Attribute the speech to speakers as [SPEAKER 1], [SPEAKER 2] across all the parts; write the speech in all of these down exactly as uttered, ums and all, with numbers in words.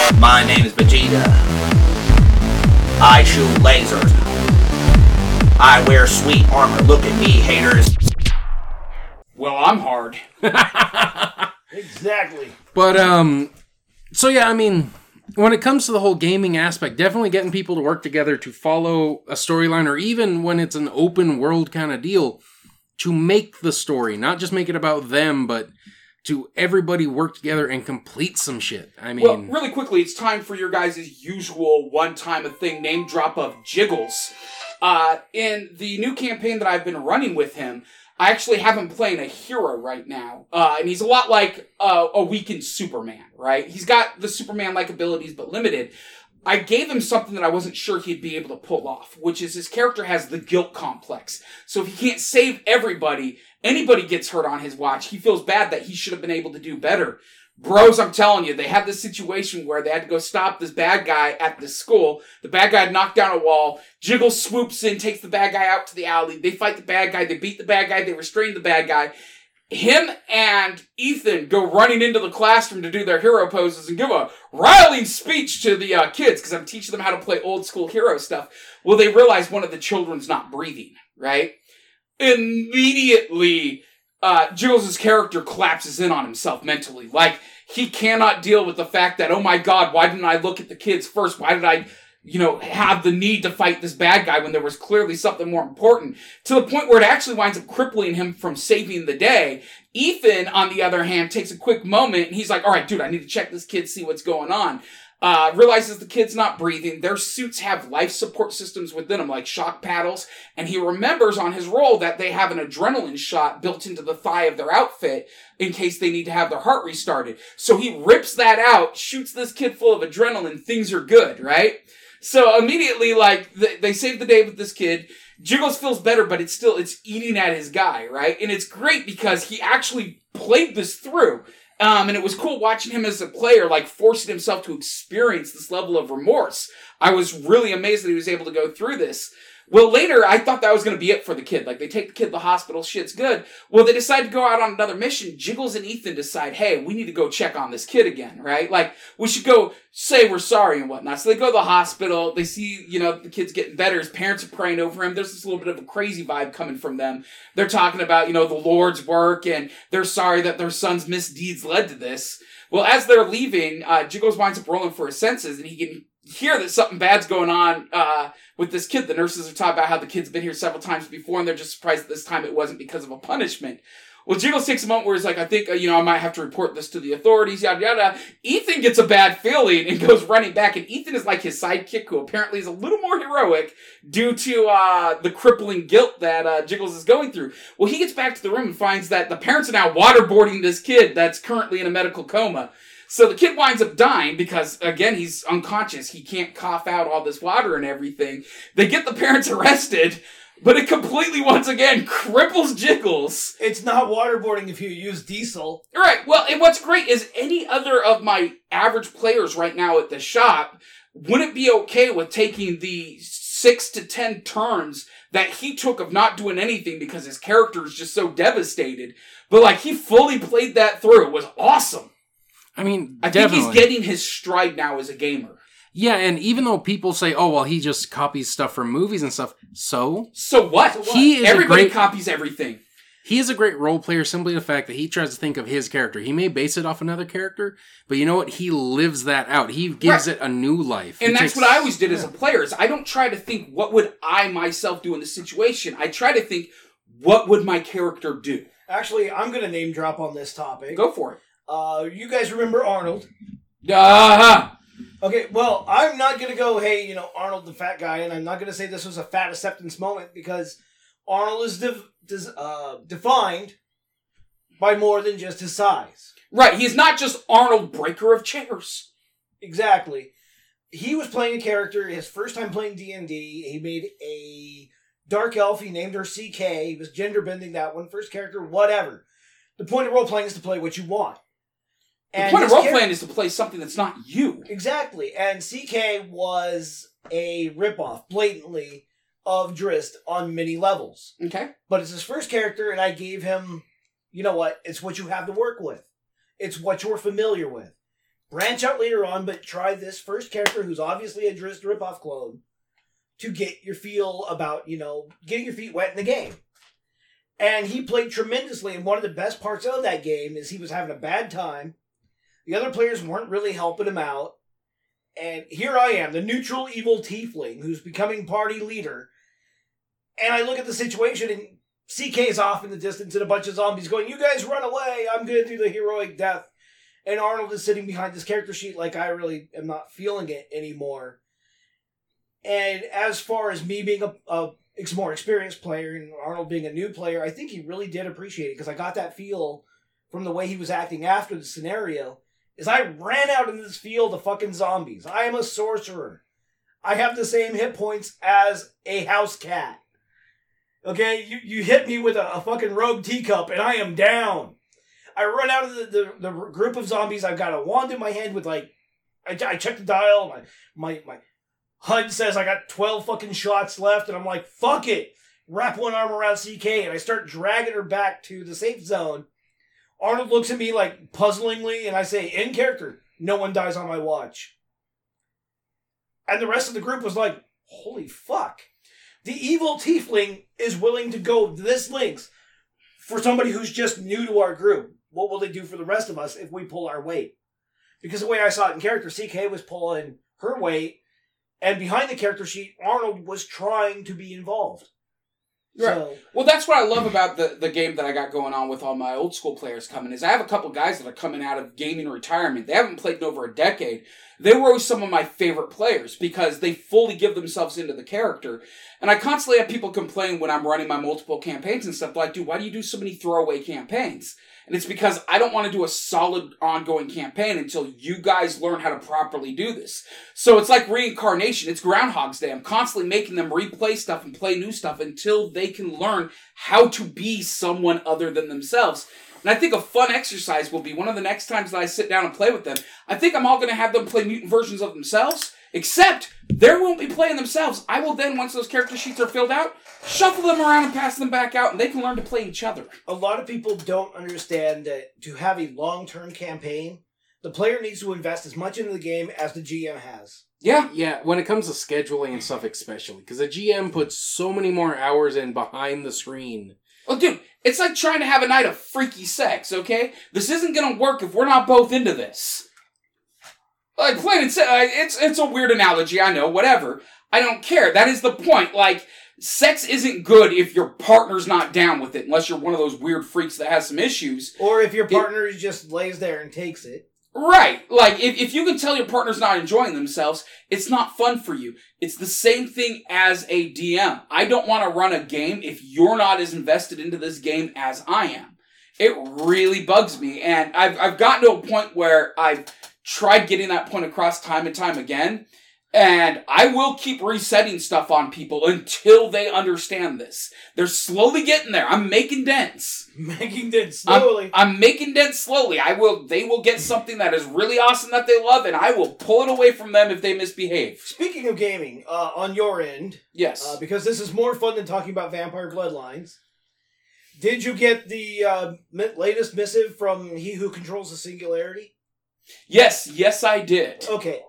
[SPEAKER 1] My name is Vegeta. I shoot lasers. I wear sweet armor. Look at me, haters.
[SPEAKER 2] Well, I'm hard.
[SPEAKER 3] Exactly.
[SPEAKER 4] But, um, so yeah, I mean, when it comes to the whole gaming aspect, definitely getting people to work together to follow a storyline, or even when it's an open world kind of deal, to make the story, not just make it about them, but to everybody work together and complete some shit. I mean...
[SPEAKER 2] Well, really quickly, it's time for your guys' usual one-time-a-thing name drop of Jiggles. Uh, in the new campaign that I've been running with him, I actually have him playing a hero right now. Uh, and he's a lot like uh, a weakened Superman, right? He's got the Superman-like abilities, but limited. I gave him something that I wasn't sure he'd be able to pull off, which is his character has the guilt complex. So if he can't save everybody, anybody gets hurt on his watch, he feels bad that he should have been able to do better. Bros, I'm telling you, they had this situation where they had to go stop this bad guy at this school. The bad guy had knocked down a wall. Jiggle swoops in, takes the bad guy out to the alley. They fight the bad guy. They beat the bad guy. They restrain the bad guy. Him and Ethan go running into the classroom to do their hero poses and give a riling speech to the uh, kids, because I'm teaching them how to play old school hero stuff. Well, they realize one of the children's not breathing, right? Immediately, uh, Jules' character collapses in on himself mentally. Like, he cannot deal with the fact that, oh my god, why didn't I look at the kids first? Why did I, you know, have the need to fight this bad guy when there was clearly something more important? To the point where it actually winds up crippling him from saving the day. Ethan, on the other hand, takes a quick moment and he's like, all right, dude, I need to check this kid, see what's going on. Uh, realizes the kid's not breathing. Their suits have life support systems within them, like shock paddles. And he remembers on his roll that they have an adrenaline shot built into the thigh of their outfit in case they need to have their heart restarted. So he rips that out, shoots this kid full of adrenaline. Things are good, right? So immediately, like, they, they save the day with this kid. Jiggles feels better, but it's still, it's eating at his guy, right? And it's great because he actually played this through. Um, and it was cool watching him as a player, like, forcing himself to experience this level of remorse. I was really amazed that he was able to go through this. Well, later, I thought that was going to be it for the kid. Like, they take the kid to the hospital, shit's good. Well, they decide to go out on another mission. Jiggles and Ethan decide, hey, we need to go check on this kid again, right? Like, we should go say we're sorry and whatnot. So they go to the hospital. They see, you know, the kid's getting better. His parents are praying over him. There's this little bit of a crazy vibe coming from them. They're talking about, you know, the Lord's work, and they're sorry that their son's misdeeds led to this. Well, as they're leaving, uh, Jiggles winds up rolling for his senses, and he can hear that something bad's going on uh, with this kid. The nurses are talking about how the kid's been here several times before, and they're just surprised that this time it wasn't because of a punishment. Well, Jiggles takes a moment where he's like, I think, uh, you know, I might have to report this to the authorities, yada, yada. Ethan gets a bad feeling and goes running back, and Ethan is like his sidekick, who apparently is a little more heroic due to uh, the crippling guilt that uh, Jiggles is going through. Well, he gets back to the room and finds that the parents are now waterboarding this kid that's currently in a medical coma. So the kid winds up dying because, again, he's unconscious. He can't cough out all this water and everything. They get the parents arrested, but it completely, once again, cripples Jiggles.
[SPEAKER 3] It's not waterboarding if you use diesel.
[SPEAKER 2] Right. Well, and what's great is any other of my average players right now at the shop wouldn't be okay with taking the six to ten turns that he took of not doing anything because his character is just so devastated. But, like, he fully played that through. It was awesome.
[SPEAKER 4] I mean,
[SPEAKER 2] I
[SPEAKER 4] definitely.
[SPEAKER 2] think he's getting his stride now as a gamer.
[SPEAKER 4] Yeah, and even though people say, oh, well, he just copies stuff from movies and stuff, so?
[SPEAKER 2] So what?
[SPEAKER 4] So what? He is
[SPEAKER 2] Everybody
[SPEAKER 4] great,
[SPEAKER 2] copies everything.
[SPEAKER 4] He is a great role player, simply the fact that he tries to think of his character. He may base it off another character, but you know what? He lives that out. He gives right. it a new life.
[SPEAKER 2] And
[SPEAKER 4] he
[SPEAKER 2] that's
[SPEAKER 4] takes,
[SPEAKER 2] what I always did as a player, is I don't try to think, what would I myself do in this situation? I try to think, what would my character do?
[SPEAKER 3] Actually, I'm going to name drop on this topic.
[SPEAKER 2] Go for it.
[SPEAKER 3] Uh, you guys remember Arnold?
[SPEAKER 2] Uh-huh.
[SPEAKER 3] Okay, well, I'm not going to go, hey, you know, Arnold the fat guy, and I'm not going to say this was a fat acceptance moment, because Arnold is de- de- uh, defined by more than just his size.
[SPEAKER 2] Right, he's not just Arnold Breaker of Chairs.
[SPEAKER 3] Exactly. He was playing a character, his first time playing D and D, he made a dark elf, he named her C K, he was gender bending that one, first character, whatever. The point of role-playing is to play what you want.
[SPEAKER 2] The
[SPEAKER 3] And
[SPEAKER 2] point of role-playing
[SPEAKER 3] char-
[SPEAKER 2] is to play something that's not you.
[SPEAKER 3] Exactly. And C K was a ripoff, blatantly, of Drizzt on many levels.
[SPEAKER 2] Okay.
[SPEAKER 3] But it's his first character, and I gave him, you know what, it's what you have to work with. It's what you're familiar with. branch out later on, but try this first character who's obviously a Drizzt ripoff clone to get your feel about, you know, getting your feet wet in the game. And he played tremendously, and one of the best parts of that game is he was having a bad time. The other players weren't really helping him out. And here I am, the neutral evil tiefling who's becoming party leader. And I look at the situation, and C K is off in the distance, and a bunch of zombies going, "You guys run away, I'm going to do the heroic death." And Arnold is sitting behind this character sheet like I really am not feeling it anymore. And as far as me being a, a more experienced player and Arnold being a new player, I think he really did appreciate it, because I got that feel from the way he was acting after the scenario. Is I ran out into this field of fucking zombies. I am a sorcerer. I have the same hit points as a house cat. Okay, you, you hit me with a, a fucking rogue teacup and I am down. I run out of the, the, the group of zombies. I've got a wand in my hand with like, I, I check the dial. My, my, my H U D says I got twelve fucking shots left, and I'm like, fuck it. Wrap one arm around C K, and I start dragging her back to the safe zone. Arnold looks at me like puzzlingly, and I say, in character, no one dies on my watch. And the rest of the group was like, holy fuck. The evil tiefling is willing to go this lengths for somebody who's just new to our group. What will they do for the rest of us if we pull our weight? Because the way I saw it in character, C K was pulling her weight, and behind the character sheet, Arnold was trying to be involved.
[SPEAKER 2] Right.
[SPEAKER 3] So,
[SPEAKER 2] well, that's what I love about the, the game that I got going on with all my old school players coming, is I have a couple guys that are coming out of gaming retirement. They haven't played in over a decade. They were always some of my favorite players because they fully give themselves into the character. And I constantly have people complain when I'm running my multiple campaigns and stuff like, dude, why do you do so many throwaway campaigns? And it's because I don't want to do a solid ongoing campaign until you guys learn how to properly do this. So it's like reincarnation. It's Groundhog's Day. I'm constantly making them replay stuff and play new stuff until they can learn how to be someone other than themselves. And I think a fun exercise will be one of the next times that I sit down and play with them. I think I'm all going to have them play mutant versions of themselves, except they won't be playing themselves. I will then, once those character sheets are filled out, shuffle them around and pass them back out, and they can learn to play each other.
[SPEAKER 3] a lot of people don't understand that to have a long-term campaign, the player needs to invest as much into the game as the G M has.
[SPEAKER 2] Yeah.
[SPEAKER 4] Yeah, when it comes to scheduling and stuff especially, because the G M puts so many more hours in behind the screen.
[SPEAKER 2] Well, dude, it's like trying to have a night of freaky sex, okay? This isn't going to work if we're not both into this. Like, plain and simple, it's, it's a weird analogy, I know, whatever. I don't care. That is the point. Like, sex isn't good if your partner's not down with it, unless you're one of those weird freaks that has some issues.
[SPEAKER 3] Or if your partner it, just lays there and takes it.
[SPEAKER 2] Right. Like, if, if you can tell your partner's not enjoying themselves, it's not fun for you. It's the same thing as a D M. I don't want to run a game if you're not as invested into this game as I am. It really bugs me. And I've, I've gotten to a point where I've tried getting that point across time and time again. And I will keep resetting stuff on people until they understand this. They're slowly getting there. I'm making dents.
[SPEAKER 3] Making dents slowly.
[SPEAKER 2] I'm, I'm making dents slowly. I will. They will get something that is really awesome that they love, and I will pull it away from them if they misbehave.
[SPEAKER 3] Speaking of gaming, uh, on your end,
[SPEAKER 2] Yes.
[SPEAKER 3] uh, because this is more fun than talking about Vampire Bloodlines, did you get the uh, mi- latest missive from He Who Controls the Singularity?
[SPEAKER 2] Yes, yes, I did.
[SPEAKER 3] Okay.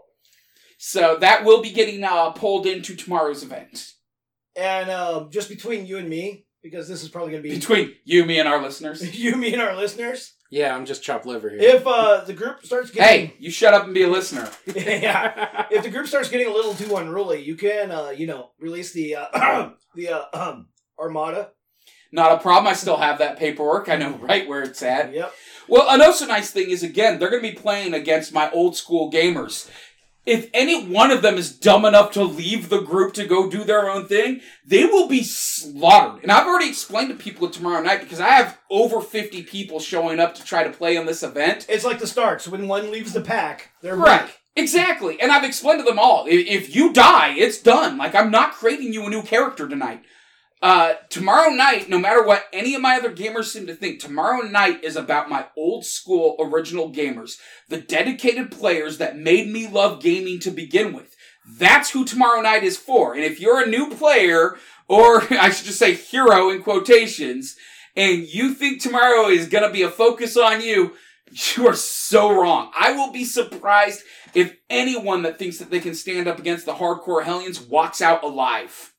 [SPEAKER 2] So that will be getting uh, pulled into tomorrow's event.
[SPEAKER 3] And uh, just between you and me, because this is probably going to be...
[SPEAKER 2] Between you, me, and our listeners.
[SPEAKER 3] you, me, and our listeners.
[SPEAKER 4] Yeah, I'm just chopped liver here.
[SPEAKER 3] If uh, the group starts getting...
[SPEAKER 2] Hey, you shut up and be a listener.
[SPEAKER 3] yeah. If the group starts getting a little too unruly, you can, uh, you know, release the uh, the uh, um, Armada.
[SPEAKER 2] Not a problem. I still have that paperwork. I know right where it's at.
[SPEAKER 3] Yep.
[SPEAKER 2] Well, another nice thing is, again, they're going to be playing against my old school gamers. If any one of them is dumb enough to leave the group to go do their own thing, they will be slaughtered. And I've already explained to people tomorrow night, because I have over fifty people showing up to try to play on this event.
[SPEAKER 3] It's like the Starks. When one leaves the pack, they're
[SPEAKER 2] Right.
[SPEAKER 3] weak.
[SPEAKER 2] Exactly. And I've explained to them all. If, if you die, it's done. Like, I'm not creating you a new character tonight. Uh, tomorrow night, no matter what any of my other gamers seem to think, tomorrow night is about my old school original gamers. The dedicated players that made me love gaming to begin with. That's who tomorrow night is for. And if you're a new player, or I should just say hero in quotations, and you think tomorrow is gonna be a focus on you, You are so wrong. I will be surprised if anyone that thinks that they can stand up against the Hardcore Hellions walks out alive.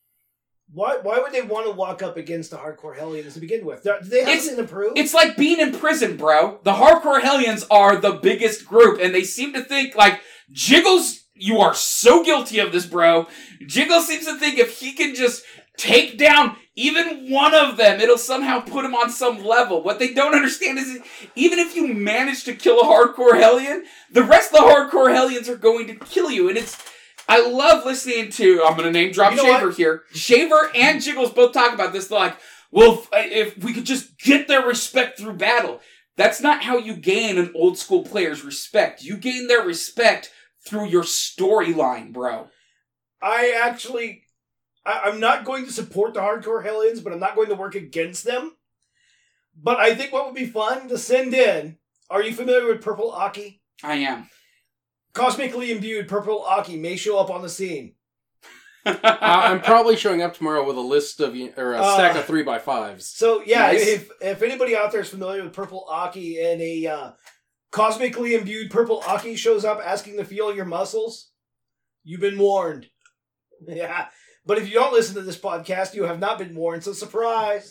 [SPEAKER 3] Why Why would they want to walk up against the Hardcore Hellions to begin with? Do they have
[SPEAKER 2] It's-
[SPEAKER 3] something to prove?
[SPEAKER 2] It's like being in prison, bro. The Hardcore Hellions are the biggest group, and they seem to think, like, Jiggles, you are so guilty of this, bro. Jiggles seems to think if he can just take down even one of them, it'll somehow put him on some level. What they don't understand is, even if you manage to kill a Hardcore Hellion, the rest of the Hardcore Hellions are going to kill you, and it's... I love listening to, I'm going to name drop
[SPEAKER 3] You know
[SPEAKER 2] Shaver
[SPEAKER 3] what?
[SPEAKER 2] here. Shaver and Jiggles both talk about this. They're like, well, if, if we could just get their respect through battle. That's not how you gain an old school player's respect. You gain their respect through your storyline, bro.
[SPEAKER 3] I actually... I, I'm not going to support the Hardcore Hellions, but I'm not going to work against them. But I think what would be fun to send in... Are you familiar with Purple Aki?
[SPEAKER 2] I am.
[SPEAKER 3] Cosmically imbued Purple Aki may show up on the scene.
[SPEAKER 4] uh, I'm probably showing up tomorrow with a list of or a
[SPEAKER 3] Uh,
[SPEAKER 4] stack of three by fives.
[SPEAKER 3] So, yeah,
[SPEAKER 2] Nice.
[SPEAKER 3] if if anybody out there is familiar with Purple Aki and a uh, cosmically imbued Purple Aki shows up asking to feel your muscles, you've been warned. Yeah. But if you don't listen to this podcast, you have not been warned, so surprise.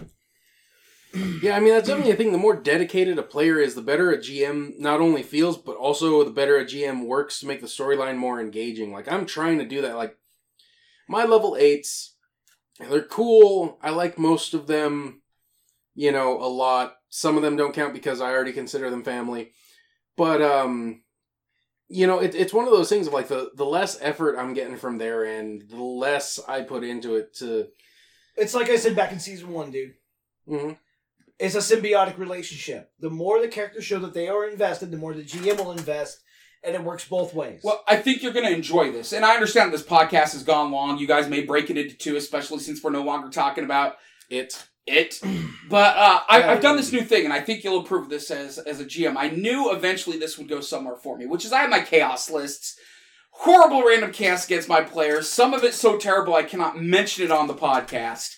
[SPEAKER 4] Yeah, I mean, that's definitely a thing. The more dedicated a player is, the better a G M not only feels, but also the better a G M works to make the storyline more engaging. Like, I'm trying to do that. Like, my level eights, they're cool. I like most of them, you know, a lot. Some of them don't count because I already consider them family. But, um, you know, it, it's one of those things of, like, the, the less effort I'm getting from their end, the less I put into it to...
[SPEAKER 3] It's like I said back in season one, dude.
[SPEAKER 4] Mm-hmm.
[SPEAKER 3] It's a symbiotic relationship. The more the characters show that they are invested, the more the G M will invest, and it works both ways.
[SPEAKER 2] Well, I think you're going to enjoy this. And I understand this podcast has gone long. You guys may break it into two, especially since we're no longer talking about
[SPEAKER 4] It.
[SPEAKER 2] it. But uh, I,
[SPEAKER 3] Yeah,
[SPEAKER 2] I've done this new thing, and I think you'll approve of this as, as a G M. I knew eventually this would go somewhere for me, which is I have my chaos lists. Horrible random chaos against my players. Some of it so terrible I cannot mention it on the podcast.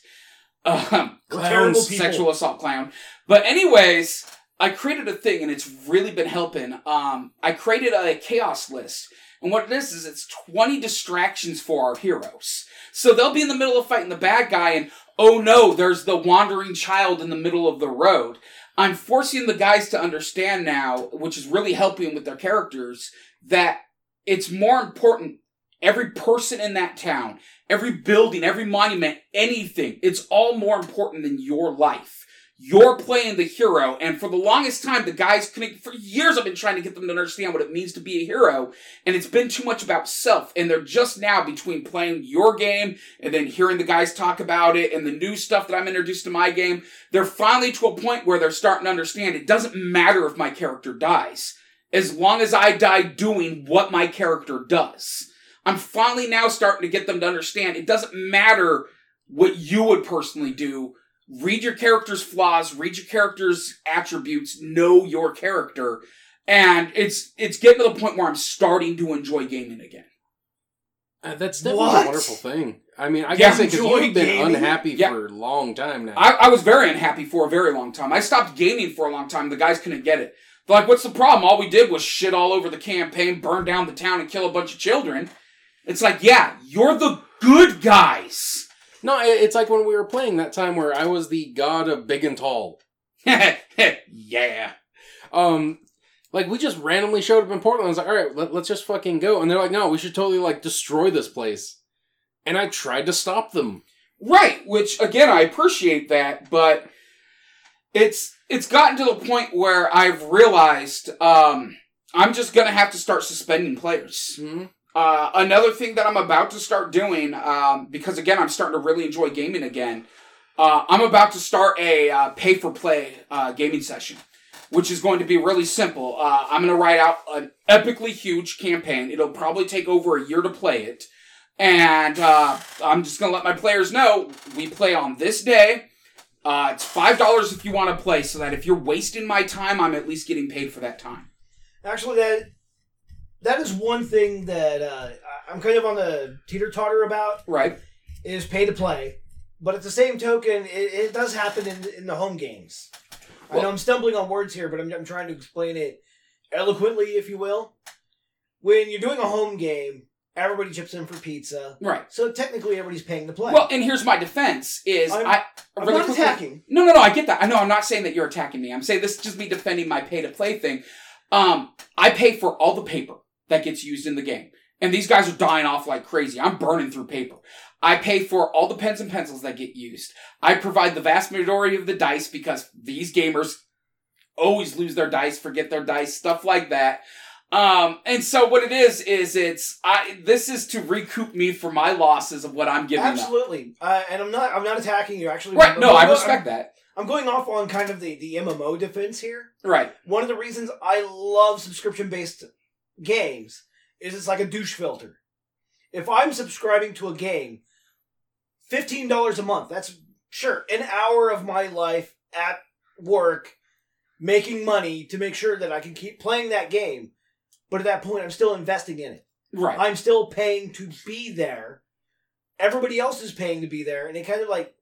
[SPEAKER 2] Um,
[SPEAKER 3] Terrible
[SPEAKER 2] clowns,
[SPEAKER 3] people.
[SPEAKER 2] sexual assault clown. But anyways, I created a thing, and it's really been helping. Um, I created a chaos list. And what it is, is it's twenty distractions for our heroes. So they'll be in the middle of fighting the bad guy, and oh no, there's the wandering child in the middle of the road. I'm forcing the guys to understand now, which is really helping with their characters, that it's more important. Every person in that town, every building, every monument, anything, it's all more important than your life. You're playing the hero, and for the longest time, the guys couldn't, for years I've been trying to get them to understand what it means to be a hero, and it's been too much about self, and they're just now between playing your game, and then hearing the guys talk about it, and the new stuff that I'm introduced to my game, they're finally to a point where they're starting to understand it doesn't matter if my character dies, as long as I die doing what my character does. I'm finally now starting to get them to understand it doesn't matter what you would personally do. Read your character's flaws, read your character's attributes, know your character. And it's it's getting to the point where I'm starting to enjoy gaming again.
[SPEAKER 4] Uh, that's definitely
[SPEAKER 3] What?
[SPEAKER 4] a wonderful thing. I mean, I
[SPEAKER 3] Yeah,
[SPEAKER 4] guess because
[SPEAKER 3] enjoy
[SPEAKER 4] you've been
[SPEAKER 3] gaming?
[SPEAKER 4] unhappy
[SPEAKER 2] Yeah.
[SPEAKER 4] for a long time now.
[SPEAKER 2] I, I was very unhappy for a very long time. I stopped gaming for a long time. The guys couldn't get it. They're like, what's the problem? All we did was shit all over the campaign, burn down the town, and kill a bunch of children. It's like, yeah, you're the good guys.
[SPEAKER 4] No, it- it's like when we were playing that time where I was the god of big and tall.
[SPEAKER 2] Yeah.
[SPEAKER 4] Um, like we just randomly showed up in Portland. I was like, all right, let, let's just fucking go. And they're like, no, we should totally like destroy this place. And I tried to stop them.
[SPEAKER 2] Right, which, again, I appreciate that, but it's it's gotten to the point where I've realized um, I'm just going to have to start suspending players.
[SPEAKER 4] Mm-hmm.
[SPEAKER 2] Uh, another thing that I'm about to start doing, um, because again, I'm starting to really enjoy gaming again, uh, I'm about to start a uh, pay-for-play uh, gaming session, which is going to be really simple. Uh, I'm going to write out an epically huge campaign. It'll probably take over a year to play it. And uh, I'm just going to let my players know, we play on this day. Uh, it's five dollars if you want to play, so that if you're wasting my time, I'm at least getting paid for that time.
[SPEAKER 3] Actually, that that is one thing that uh, I'm kind of on the teeter-totter about,
[SPEAKER 2] Right.
[SPEAKER 3] is pay to play. But at the same token, it, it does happen in, in the home games. I know I'm stumbling on words here, but I'm, I'm trying to explain it eloquently, if you will. When you're doing a home game, everybody chips in for pizza.
[SPEAKER 2] Right.
[SPEAKER 3] So technically everybody's paying to play.
[SPEAKER 2] Well, and here's my defense is
[SPEAKER 3] I'm,
[SPEAKER 2] I
[SPEAKER 3] I'm
[SPEAKER 2] really
[SPEAKER 3] not
[SPEAKER 2] quickly-
[SPEAKER 3] attacking.
[SPEAKER 2] No, no, no, I get that. I know I'm not saying that you're attacking me. I'm saying this is just me defending my pay to play thing. Um, I pay for all the paper that gets used in the game. And these guys are dying off like crazy. I'm burning through paper. I pay for all the pens and pencils that get used. I provide the vast majority of the dice because these gamers always lose their dice, forget their dice, stuff like that. Um, and so what it is, is it's, I, this is to recoup me for my losses of what I'm giving up.
[SPEAKER 3] Absolutely. Uh, and I'm not I'm not attacking you, actually.
[SPEAKER 2] Right,
[SPEAKER 3] I'm
[SPEAKER 2] no,
[SPEAKER 3] going-
[SPEAKER 2] I respect
[SPEAKER 3] I'm,
[SPEAKER 2] that.
[SPEAKER 3] I'm going off on kind of the, the M M O defense here.
[SPEAKER 2] Right.
[SPEAKER 3] One of the reasons I love subscription-based games is it's like a douche filter. If I'm subscribing to a game, fifteen dollars a month, that's, sure, an hour of my life at work making money to make sure that I can keep playing that game. But at that point, I'm still investing in it.
[SPEAKER 2] Right.
[SPEAKER 3] I'm still paying to be there. Everybody else is paying to be there. And it kind of like,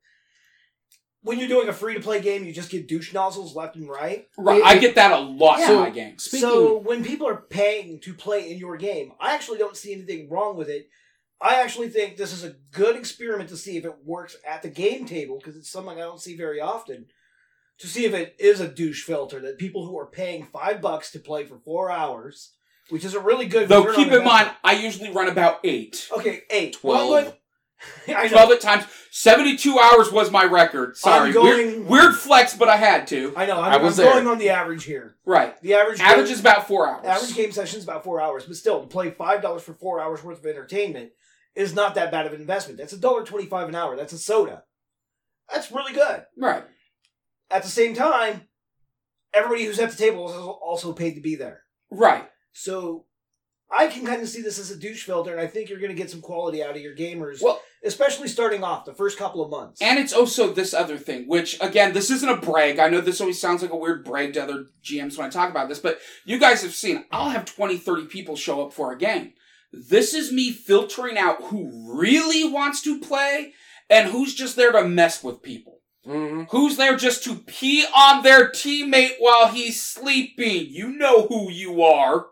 [SPEAKER 3] when you're doing a free-to-play game, you just get douche nozzles left and right.
[SPEAKER 2] Right.
[SPEAKER 4] It-
[SPEAKER 2] I get that a lot
[SPEAKER 3] Yeah.
[SPEAKER 2] in my games.
[SPEAKER 4] Speaking-
[SPEAKER 3] So when people are paying to play in your game, I actually don't see anything wrong with it. I actually think this is a good experiment to see if it works at the game table, because it's something I don't see very often, to see if it is a douche filter, that people who are paying five bucks to play for four hours, which is a really good
[SPEAKER 2] Though
[SPEAKER 3] return
[SPEAKER 2] keep
[SPEAKER 3] on
[SPEAKER 2] in mind,
[SPEAKER 3] investment.
[SPEAKER 2] I usually run about eight.
[SPEAKER 3] Okay, eight.
[SPEAKER 4] Twelve.
[SPEAKER 3] Well, like- I know.
[SPEAKER 2] twelve at times. seventy-two hours was my record. Sorry.
[SPEAKER 3] I'm going-
[SPEAKER 2] Weird, weird flex, but I had to.
[SPEAKER 3] I know, I'm,
[SPEAKER 4] I was
[SPEAKER 3] I'm going
[SPEAKER 4] there.
[SPEAKER 3] on the average here.
[SPEAKER 2] Right.
[SPEAKER 3] The average
[SPEAKER 2] Average
[SPEAKER 3] game-
[SPEAKER 2] is about four hours.
[SPEAKER 3] Average game session is about four hours, but still, to play five dollars for four hours worth of entertainment is not that bad of an investment. That's a dollar twenty-five an hour. That's a soda. That's really good.
[SPEAKER 2] Right.
[SPEAKER 3] At the same time, everybody who's at the table is also paid to be there.
[SPEAKER 2] Right.
[SPEAKER 3] So I can kind of see this as a douche filter, and I think you're going to get some quality out of your gamers,
[SPEAKER 2] Well,
[SPEAKER 3] especially starting off the first couple of months.
[SPEAKER 2] and it's also this other thing, which, again, this isn't a brag. I know this always sounds like a weird brag to other G Ms when I talk about this, but you guys have seen, I'll have twenty, thirty people show up for a game. This is me filtering out who really wants to play and who's just there to mess with people.
[SPEAKER 4] Mm-hmm.
[SPEAKER 2] Who's there just to pee on their teammate while he's sleeping. You know who you are.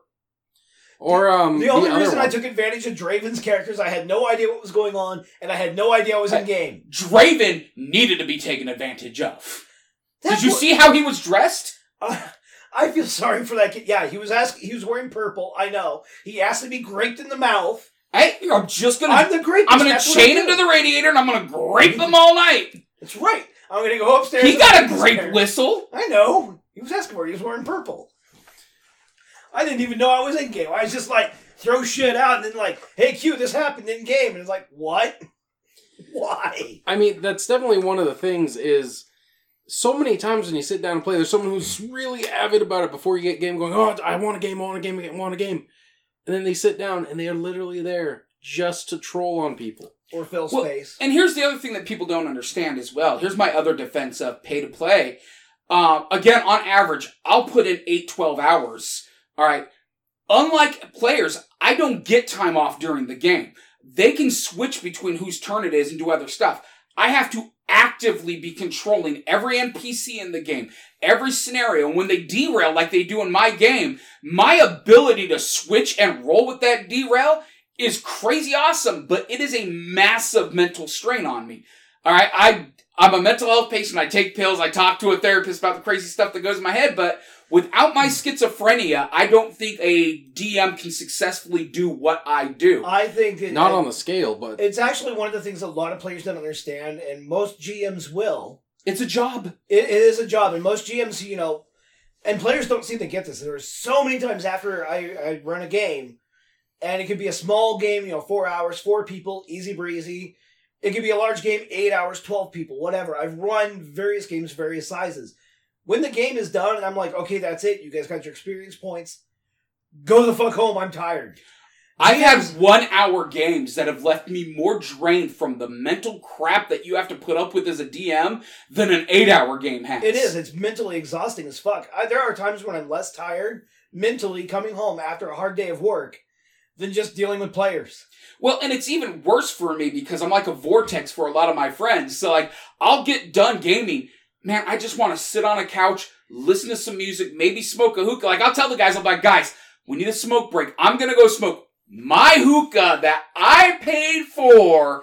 [SPEAKER 4] Or um,
[SPEAKER 3] the only
[SPEAKER 4] other
[SPEAKER 3] reason I
[SPEAKER 4] one.
[SPEAKER 3] took advantage of Draven's characters, I had no idea what was going on, and I had no idea I was in game.
[SPEAKER 2] Draven needed to be taken advantage of.
[SPEAKER 3] That's
[SPEAKER 2] Did you
[SPEAKER 3] what-
[SPEAKER 2] see how he was dressed?
[SPEAKER 3] Uh, I feel sorry for that kid. Yeah, he was asked. He was wearing purple. I know. He asked to be graped in the mouth.
[SPEAKER 2] Hey, I'm just gonna.
[SPEAKER 3] I'm the grapist.
[SPEAKER 2] I'm gonna
[SPEAKER 3] That's what I
[SPEAKER 2] chain
[SPEAKER 3] do.
[SPEAKER 2] him to the radiator and I'm gonna grape them all night.
[SPEAKER 3] That's right. I'm gonna go upstairs.
[SPEAKER 2] He
[SPEAKER 3] and
[SPEAKER 2] got a
[SPEAKER 3] upstairs.
[SPEAKER 2] grape whistle.
[SPEAKER 3] I know. He was asking for it. He was wearing purple. I didn't even know I was in game. I was just like throw shit out and then like, hey Q, this happened in game, and it's like, what? Why?
[SPEAKER 4] I mean, that's definitely one of the things is so many times when you sit down and play, there's someone who's really avid about it before you get game going, oh, I want a game, I want a game, I want a game. And then they sit down and they are literally there just to troll on people.
[SPEAKER 3] Or fill
[SPEAKER 2] Well,
[SPEAKER 3] space.
[SPEAKER 2] And here's the other thing that people don't understand as well. Here's my other defense of pay to play. Um, again, on average, I'll put in eight, twelve hours. All right. Unlike players, I don't get time off during the game. They can switch between whose turn it is and do other stuff. I have to actively be controlling every N P C in the game, every scenario. And when they derail like they do in my game, my ability to switch and roll with that derail is crazy awesome, but it is a massive mental strain on me. All right, I, I'm a mental health patient. I take pills. I talk to a therapist about the crazy stuff that goes in my head, but without my schizophrenia, I don't think a D M can successfully do what I do.
[SPEAKER 3] I think that
[SPEAKER 4] Not on the scale, but
[SPEAKER 3] it's actually one of the things a lot of players don't understand, and most G Ms will.
[SPEAKER 2] It's a job.
[SPEAKER 3] It, it is a job, and most G Ms, you know, and players don't seem to get this. There are so many times after I, I run a game, and it could be a small game, you know, four hours, four people, easy breezy. It could be a large game, eight hours, twelve people, whatever. I've run various games, various sizes. When the game is done, and I'm like, okay, that's it. You guys got your experience points. Go the fuck home. I'm tired.
[SPEAKER 2] I've had
[SPEAKER 3] Yes.
[SPEAKER 2] one hour games that have left me more drained from the mental crap that you have to put up with as a D M than an eight hour game has.
[SPEAKER 3] It is. It's mentally exhausting as fuck. I, there are times when I'm less tired mentally coming home after a hard day of work than just dealing with players.
[SPEAKER 2] Well, and it's even worse for me because I'm like a vortex for a lot of my friends. So, like, I'll get done gaming. Man, I just want to sit on a couch, listen to some music, maybe smoke a hookah. Like, I'll tell the guys, I'm like, guys, we need a smoke break. I'm going to go smoke my hookah that I paid for.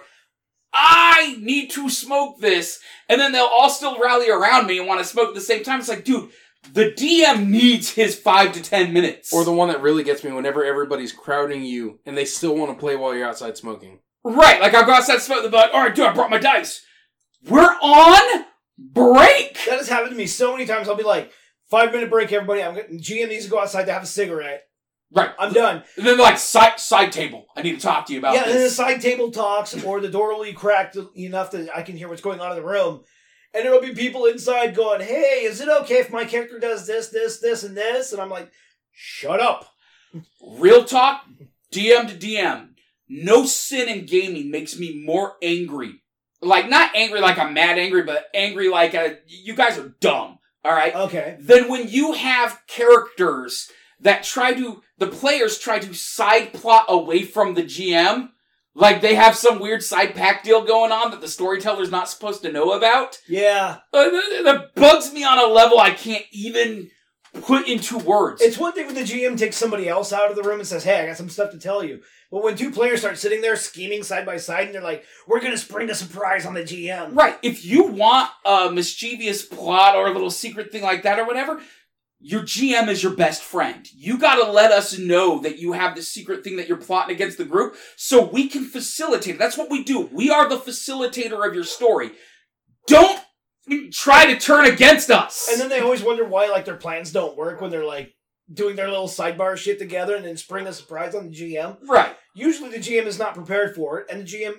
[SPEAKER 2] I need to smoke this. And then they'll all still rally around me and want to smoke at the same time. It's like, dude, the D M needs his five to ten minutes.
[SPEAKER 4] Or the one that really gets me whenever everybody's crowding you and they still want to play while you're outside smoking.
[SPEAKER 2] Right, like I'll go outside smoke, they'll be like, alright, dude, I brought my dice. We're on break!
[SPEAKER 3] That has happened to me so many times. I'll be like, five minute break, everybody. I'm getting, G M needs to go outside to have a cigarette.
[SPEAKER 2] Right.
[SPEAKER 3] I'm done.
[SPEAKER 2] And then like, side, side table. I need to talk to you about
[SPEAKER 3] yeah,
[SPEAKER 2] this.
[SPEAKER 3] and then the side table talks, or the door will be cracked enough that I can hear what's going on in the room. And there'll be people inside going, hey, is it okay if my character does this, this, this, and this? And I'm like, shut up.
[SPEAKER 2] Real talk, D M to D M. No sin in gaming makes me more angry. Like, not angry like I'm mad angry, but angry like a, you guys are dumb. Alright?
[SPEAKER 3] Okay.
[SPEAKER 2] Then when you have characters that try to, the players try to side plot away from the G M, like they have some weird side pack deal going on that the storyteller's not supposed to know about.
[SPEAKER 3] Yeah.
[SPEAKER 2] Uh, that, that bugs me on a level I can't even put into words.
[SPEAKER 3] It's one thing when the G M takes somebody else out of the room and says, hey, I got some stuff to tell you. But when two players start sitting there scheming side by side and they're like, we're going to spring a surprise on the G M.
[SPEAKER 2] Right. If you want a mischievous plot or a little secret thing like that or whatever, your G M is your best friend. You gotta let us know that you have this secret thing that you're plotting against the group so we can facilitate it. That's what we do. We are the facilitator of your story. Don't try to turn against us.
[SPEAKER 3] And then they always wonder why, like, their plans don't work when they're, like, doing their little sidebar shit together and then spring a surprise on the G M.
[SPEAKER 2] Right.
[SPEAKER 3] Usually the G M is not prepared for it, and the G M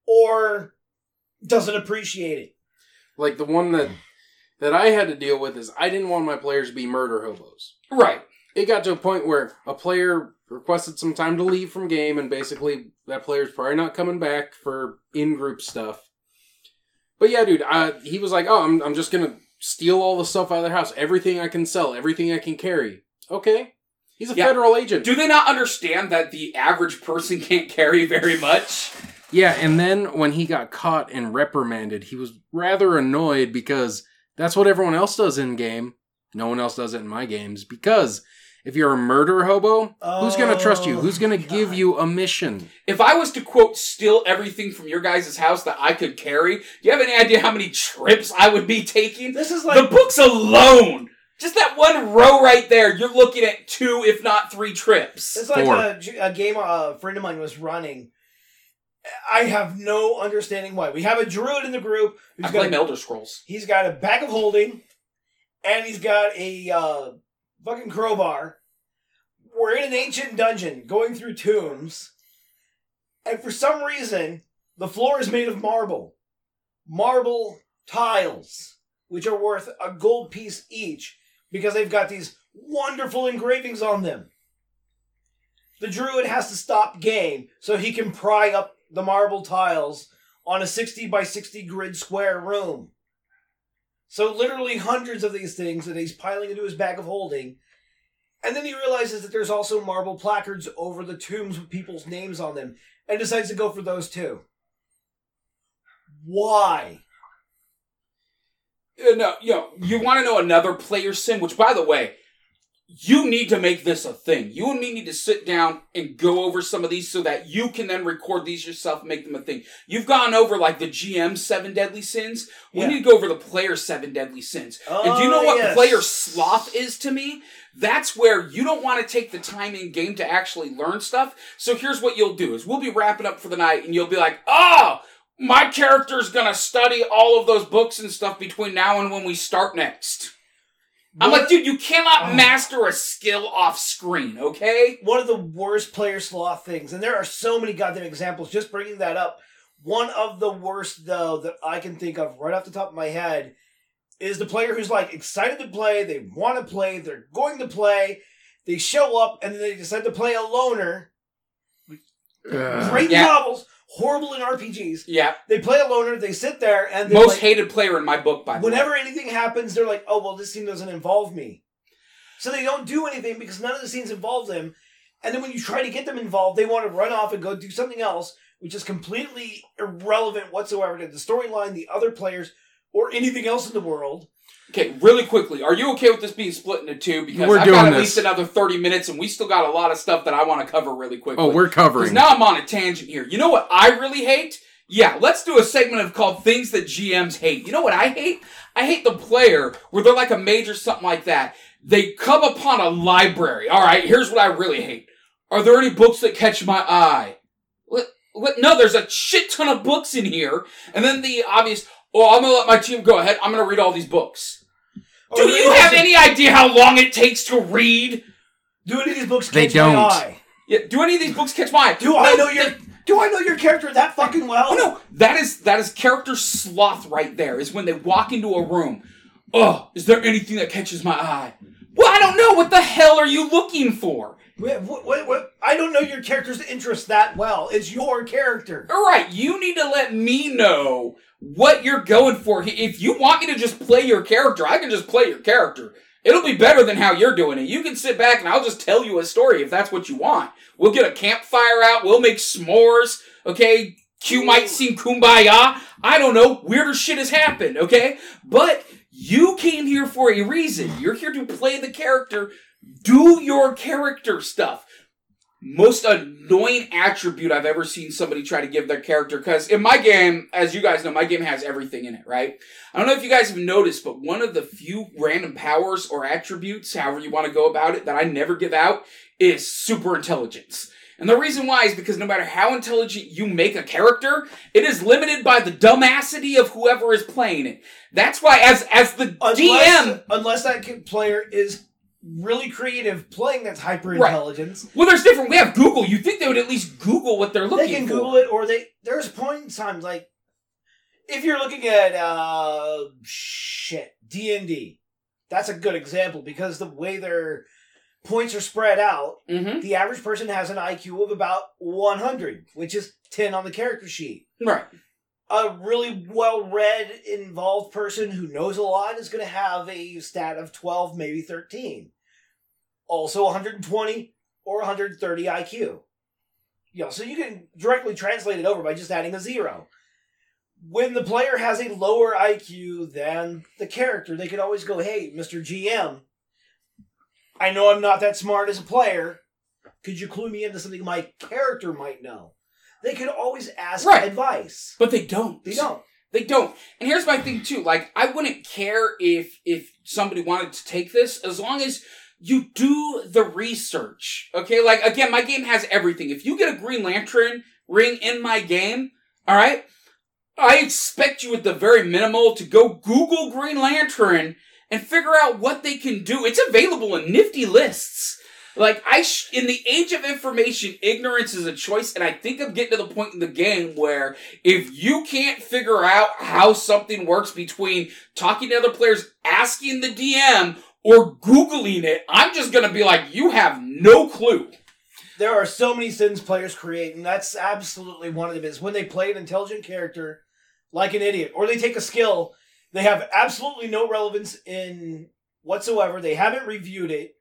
[SPEAKER 3] or doesn't appreciate it.
[SPEAKER 4] Like the one that that I had to deal with is I didn't want my players to be murder hobos.
[SPEAKER 2] Right.
[SPEAKER 4] It got to a point where a player requested some time to leave from game, and basically that player's probably not coming back for in-group stuff. But yeah, dude, I, he was like, oh, I'm, I'm just going to steal all the stuff out of their house. Everything I can sell, everything I can carry. Okay. He's a
[SPEAKER 2] Yeah.
[SPEAKER 4] federal agent.
[SPEAKER 2] Do they not understand that the average person can't carry very much?
[SPEAKER 4] Yeah, and then when he got caught and reprimanded, he was rather annoyed because that's what everyone else does in-game. No one else does it in my games. Because if you're a murder hobo,
[SPEAKER 3] Oh,
[SPEAKER 4] who's going to trust you? Who's going to
[SPEAKER 3] God.
[SPEAKER 4] give you a mission?
[SPEAKER 2] If I was to, quote, steal everything from your guys' house that I could carry, do you have any idea how many trips I would be taking?
[SPEAKER 3] This is like...
[SPEAKER 2] The books alone! Just that one row right there, you're looking at two, if not three trips.
[SPEAKER 3] It's like
[SPEAKER 4] Four.
[SPEAKER 3] a, a game a friend of mine was running. I have no understanding why. We have a druid in the group. Who's
[SPEAKER 2] I
[SPEAKER 3] got
[SPEAKER 2] play
[SPEAKER 3] a,
[SPEAKER 2] Elder Scrolls.
[SPEAKER 3] He's got a bag of holding, and he's got a uh, fucking crowbar. We're in an ancient dungeon, going through tombs, and for some reason, the floor is made of marble. Marble tiles, which are worth a gold piece each, because they've got these wonderful engravings on them. The druid has to stop game so he can pry up the marble tiles on a sixty by sixty grid square room. So literally hundreds of these things that he's piling into his bag of holding. And then he realizes that there's also marble placards over the tombs with people's names on them and decides to go for those too. Why?
[SPEAKER 2] Uh, no, you know, you want to know another player sin, which, by the way, you need to make this a thing. You and me need to sit down and go over some of these so that you can then record these yourself and make them a thing. You've gone over, like, the G M's seven deadly sins. We
[SPEAKER 3] Yeah.
[SPEAKER 2] need to go over the player's seven deadly sins.
[SPEAKER 3] Oh,
[SPEAKER 2] and do you know what
[SPEAKER 3] yes.
[SPEAKER 2] player sloth is to me? That's where you don't want to take the time in game to actually learn stuff. So here's what you'll do is we'll be wrapping up for the night and you'll be like, oh, my character's gonna study all of those books and stuff between now and when we start next. I'm
[SPEAKER 3] What-
[SPEAKER 2] like, dude, you cannot
[SPEAKER 3] Oh.
[SPEAKER 2] master a skill off screen, okay?
[SPEAKER 3] One of the worst player sloth things, and there are so many goddamn examples, just bringing that up. One of the worst, though, that I can think of right off the top of my head is the player who's, like, excited to play, they want to play, they're going to play, they show up, and then they decide to play a loner. Great
[SPEAKER 2] Yeah.
[SPEAKER 3] novels, horrible in R P Gs.
[SPEAKER 2] Yeah.
[SPEAKER 3] They play a loner, they sit there, and then,
[SPEAKER 2] Most
[SPEAKER 3] like,
[SPEAKER 2] hated player in my book, by the way.
[SPEAKER 3] whenever anything happens, they're like, oh, well, this scene doesn't involve me. So they don't do anything because none of the scenes involve them. And then when you try to get them involved, they want to run off and go do something else, which is completely irrelevant whatsoever to the storyline, the other players, or anything else in the world.
[SPEAKER 2] Okay, really quickly, are you okay with this being split into two? Because
[SPEAKER 4] We're
[SPEAKER 2] I've
[SPEAKER 4] doing
[SPEAKER 2] got at
[SPEAKER 4] this.
[SPEAKER 2] least another thirty minutes, and we still got a lot of stuff that I want to cover really quickly.
[SPEAKER 4] Oh, we're
[SPEAKER 2] Because
[SPEAKER 4] covering.
[SPEAKER 2] now I'm on a tangent here. You know what I really hate? Yeah, let's do a segment of called Things That G Ms Hate. You know what I hate? I hate the player where they're like a mage or something like that. They come upon a library. All right, here's what I really hate. Are there any books that catch my eye? What? What? No, there's a shit ton of books in here. And then the obvious, oh, I'm going to let my team go ahead. I'm going to read all these books. Do you have any idea how long it takes to read?
[SPEAKER 3] Do any of these books
[SPEAKER 4] They
[SPEAKER 3] catch
[SPEAKER 4] don't.
[SPEAKER 3] my eye?
[SPEAKER 2] Yeah, do any of these books catch my eye?
[SPEAKER 3] Do I
[SPEAKER 2] No,
[SPEAKER 3] know your
[SPEAKER 2] they-
[SPEAKER 3] Do I know your character that fucking well?
[SPEAKER 2] Oh no, that is that is character sloth right there. Is when they walk into a room. Oh, is there anything that catches my eye? Well, I don't know. What the hell are you looking for?
[SPEAKER 3] Wait, what, what, what? I don't know your character's interest that well. It's your character.
[SPEAKER 2] All right, you need to let me know what you're going for. If you want me to just play your character, I can just play your character. It'll be better than how you're doing it. You can sit back and I'll just tell you a story if that's what you want. We'll get a campfire out. We'll make s'mores. Okay? Q might sing Kumbaya. I don't know. Weirder shit has happened. Okay? But you came here for a reason. You're here to play the character. Do your character stuff. Most annoying attribute I've ever seen somebody try to give their character, because in my game, as you guys know, my game has everything in it, right? I don't know if you guys have noticed, but one of the few random powers or attributes, however you want to go about it, that I never give out is super intelligence. And the reason why is because no matter how intelligent you make a character, it is limited by the dumbassity of whoever is playing it. That's why, as as the
[SPEAKER 3] Unless,
[SPEAKER 2] D M...
[SPEAKER 3] Unless that kid- player is really creative playing that's hyper intelligence.
[SPEAKER 2] Well, there's different... We have Google. You'd think they would at least Google what they're looking for.
[SPEAKER 3] They can Google it, or they. There's points times like if you're looking at uh shit D and D, that's a good example because the way their points are spread out,
[SPEAKER 2] Mm-hmm.
[SPEAKER 3] the average person has an I Q of about one hundred, which is ten on the character sheet.
[SPEAKER 2] Right.
[SPEAKER 3] A really well-read, involved person who knows a lot is going to have a stat of twelve, maybe thirteen. Also one hundred twenty or one hundred thirty I Q. You know, so you can directly translate it over by just adding a zero. When the player has a lower I Q than the character, they can always go, hey, Mister G M, I know I'm not that smart as a player. Could you clue me into something my character might know? They could always ask
[SPEAKER 2] Right.
[SPEAKER 3] advice.
[SPEAKER 2] But they don't.
[SPEAKER 3] They don't.
[SPEAKER 2] They don't. And here's my thing too. Like, I wouldn't care if if somebody wanted to take this as long as you do the research. Okay? Like, again, my game has everything. If you get a Green Lantern ring in my game, alright, I expect you at the very minimal to go Google Green Lantern and figure out what they can do. It's available in nifty lists. Like, I, sh- in the age of information, ignorance is a choice, and I think I'm getting to the point in the game where if you can't figure out how something works between talking to other players, asking the D M, or Googling it, I'm just gonna be like, you have no clue.
[SPEAKER 3] There are so many sins players create, and that's absolutely one of them, is when they play an intelligent character like an idiot, or they take a skill, they have absolutely no relevance in whatsoever, they haven't reviewed it,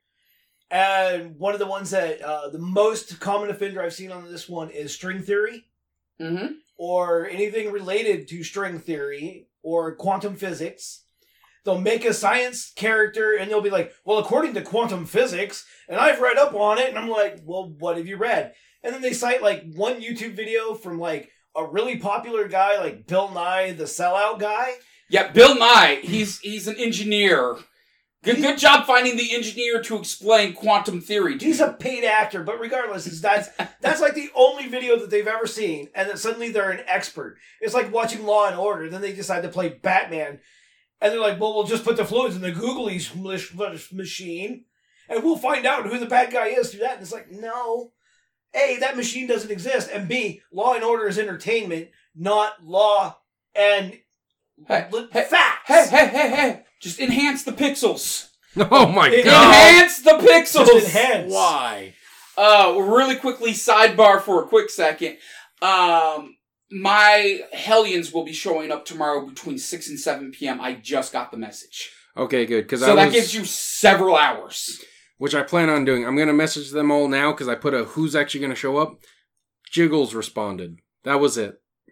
[SPEAKER 3] and one of the ones that, uh, the most common offender I've seen on this one is string theory,
[SPEAKER 2] Mm-hmm.
[SPEAKER 3] or anything related to string theory, or quantum physics. They'll make a science character, and they'll be like, well, according to quantum physics, and I've read up on it, and I'm like, well, what have you read? And then they cite, like, one YouTube video from, like, a really popular guy, like Bill Nye, the sellout guy.
[SPEAKER 2] Yeah, Bill Nye, he's he's an engineer. Good,
[SPEAKER 3] He-
[SPEAKER 2] good job finding the engineer to explain quantum theory to
[SPEAKER 3] He's
[SPEAKER 2] you.
[SPEAKER 3] a paid actor, but regardless, it's, that's that's like the only video that they've ever seen, and then suddenly they're an expert. It's like watching Law and Order, then they decide to play Batman, and they're like, well, we'll just put the fluids in the Googly smush machine, and we'll find out who the bad guy is through that. And it's like, no. A, that machine doesn't exist, and B, Law and Order is entertainment, not law and
[SPEAKER 2] Hey,
[SPEAKER 3] li-
[SPEAKER 2] hey,
[SPEAKER 3] facts.
[SPEAKER 2] Hey, hey, hey, hey! Just enhance the pixels.
[SPEAKER 4] Oh my
[SPEAKER 3] It-
[SPEAKER 4] god.
[SPEAKER 2] Enhance the pixels.
[SPEAKER 3] Just enhance.
[SPEAKER 4] Why?
[SPEAKER 2] Uh, really quickly, sidebar for a quick second. Um, my Hellions will be showing up tomorrow between six and seven p.m. I just got the message.
[SPEAKER 4] Okay, good. Because
[SPEAKER 2] So
[SPEAKER 4] I
[SPEAKER 2] that
[SPEAKER 4] was,
[SPEAKER 2] gives you several hours.
[SPEAKER 4] which I plan on doing. I'm going to message them all now because I put a who's actually going to show up. Jiggles responded. That was it.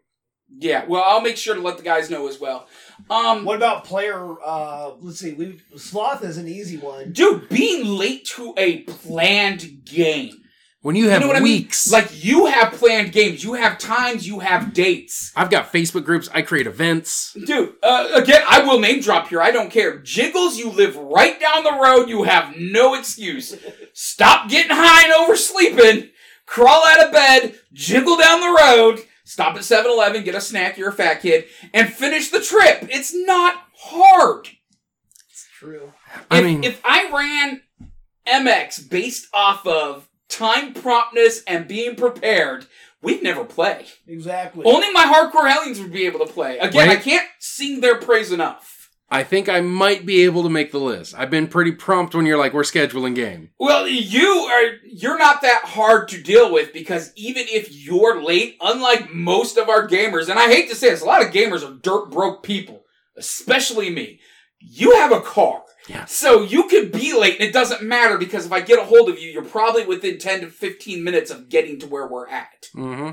[SPEAKER 2] Yeah, well, I'll make sure to let the guys know as well. Um,
[SPEAKER 3] What about player? Uh, let's see. We Sloth is an easy one.
[SPEAKER 2] dude, being late to a planned game.
[SPEAKER 4] When you have
[SPEAKER 2] You know what
[SPEAKER 4] weeks.
[SPEAKER 2] I mean? Like, you have planned games. You have times. You have dates.
[SPEAKER 4] I've got Facebook groups. I create events.
[SPEAKER 2] Dude, uh, again, I will name drop here. I don't care. Jiggles, you live right down the road. You have no excuse. Stop getting high and oversleeping. Crawl out of bed. Jiggle down the road. Stop at seven eleven. Get a snack. You're a fat kid. And finish the trip. It's not hard.
[SPEAKER 3] It's true.
[SPEAKER 4] I
[SPEAKER 2] if,
[SPEAKER 4] mean,
[SPEAKER 2] if I ran M X based off of time promptness and being prepared, we'd never play.
[SPEAKER 3] Exactly.
[SPEAKER 2] Only my hardcore hellions would be able to play. Again,
[SPEAKER 4] Wait.
[SPEAKER 2] I can't sing their praise enough.
[SPEAKER 4] I think I might be able to make the list. I've been pretty prompt when you're like, we're scheduling game.
[SPEAKER 2] Well, you are, you're not that hard to deal with because even if you're late, unlike most of our gamers, and I hate to say this, a lot of gamers are dirt broke people, especially me. You have a car.
[SPEAKER 4] Yeah.
[SPEAKER 2] So you can be late and it doesn't matter because if I get a hold of you, you're probably within ten to fifteen minutes of getting to where we're at.
[SPEAKER 4] Mm-hmm.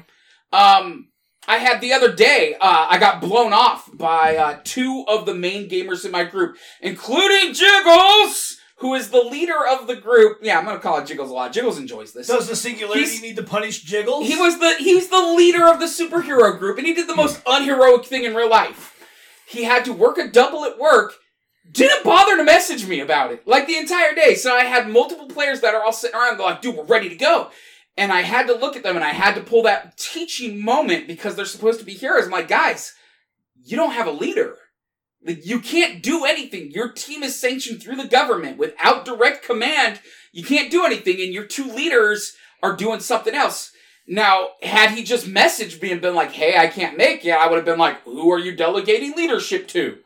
[SPEAKER 2] Um, I had the other day, uh, I got blown off by uh, two of the main gamers in my group, including Jiggles, who is the leader of the group. Yeah, I'm going to call it Jiggles a lot. Jiggles enjoys this.
[SPEAKER 3] Does the singularity
[SPEAKER 2] He's-
[SPEAKER 3] need to punish Jiggles?
[SPEAKER 2] He was the he was the leader of the superhero group, and he did the most unheroic thing in real life. He had to work a double at work. Didn't bother to message me about it, like the entire day. So I had multiple players that are all sitting around going like, dude, we're ready to go. And I had to look at them and I had to pull that teaching moment because they're supposed to be heroes. I'm like, guys, you don't have a leader. Like, you can't do anything. Your team is sanctioned through the government. Without direct command, you can't do anything. And your two leaders are doing something else. Now, had he just messaged me and been like, hey, I can't make it, I would have been like, who are you delegating leadership to?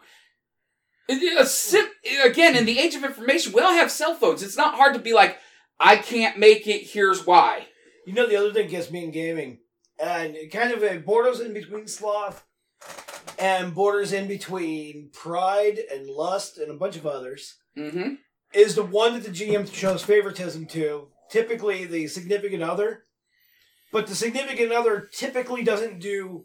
[SPEAKER 2] A sim- Again, in the age of information, we all have cell phones. It's not hard to be like, I can't make it, here's why.
[SPEAKER 3] You know, the other thing gets me in gaming, and it kind of a borders in between Sloth and borders in between Pride and Lust and a bunch of others,
[SPEAKER 2] Mm-hmm.
[SPEAKER 3] is the one that the G M shows favoritism to, typically the significant other. But the significant other typically doesn't do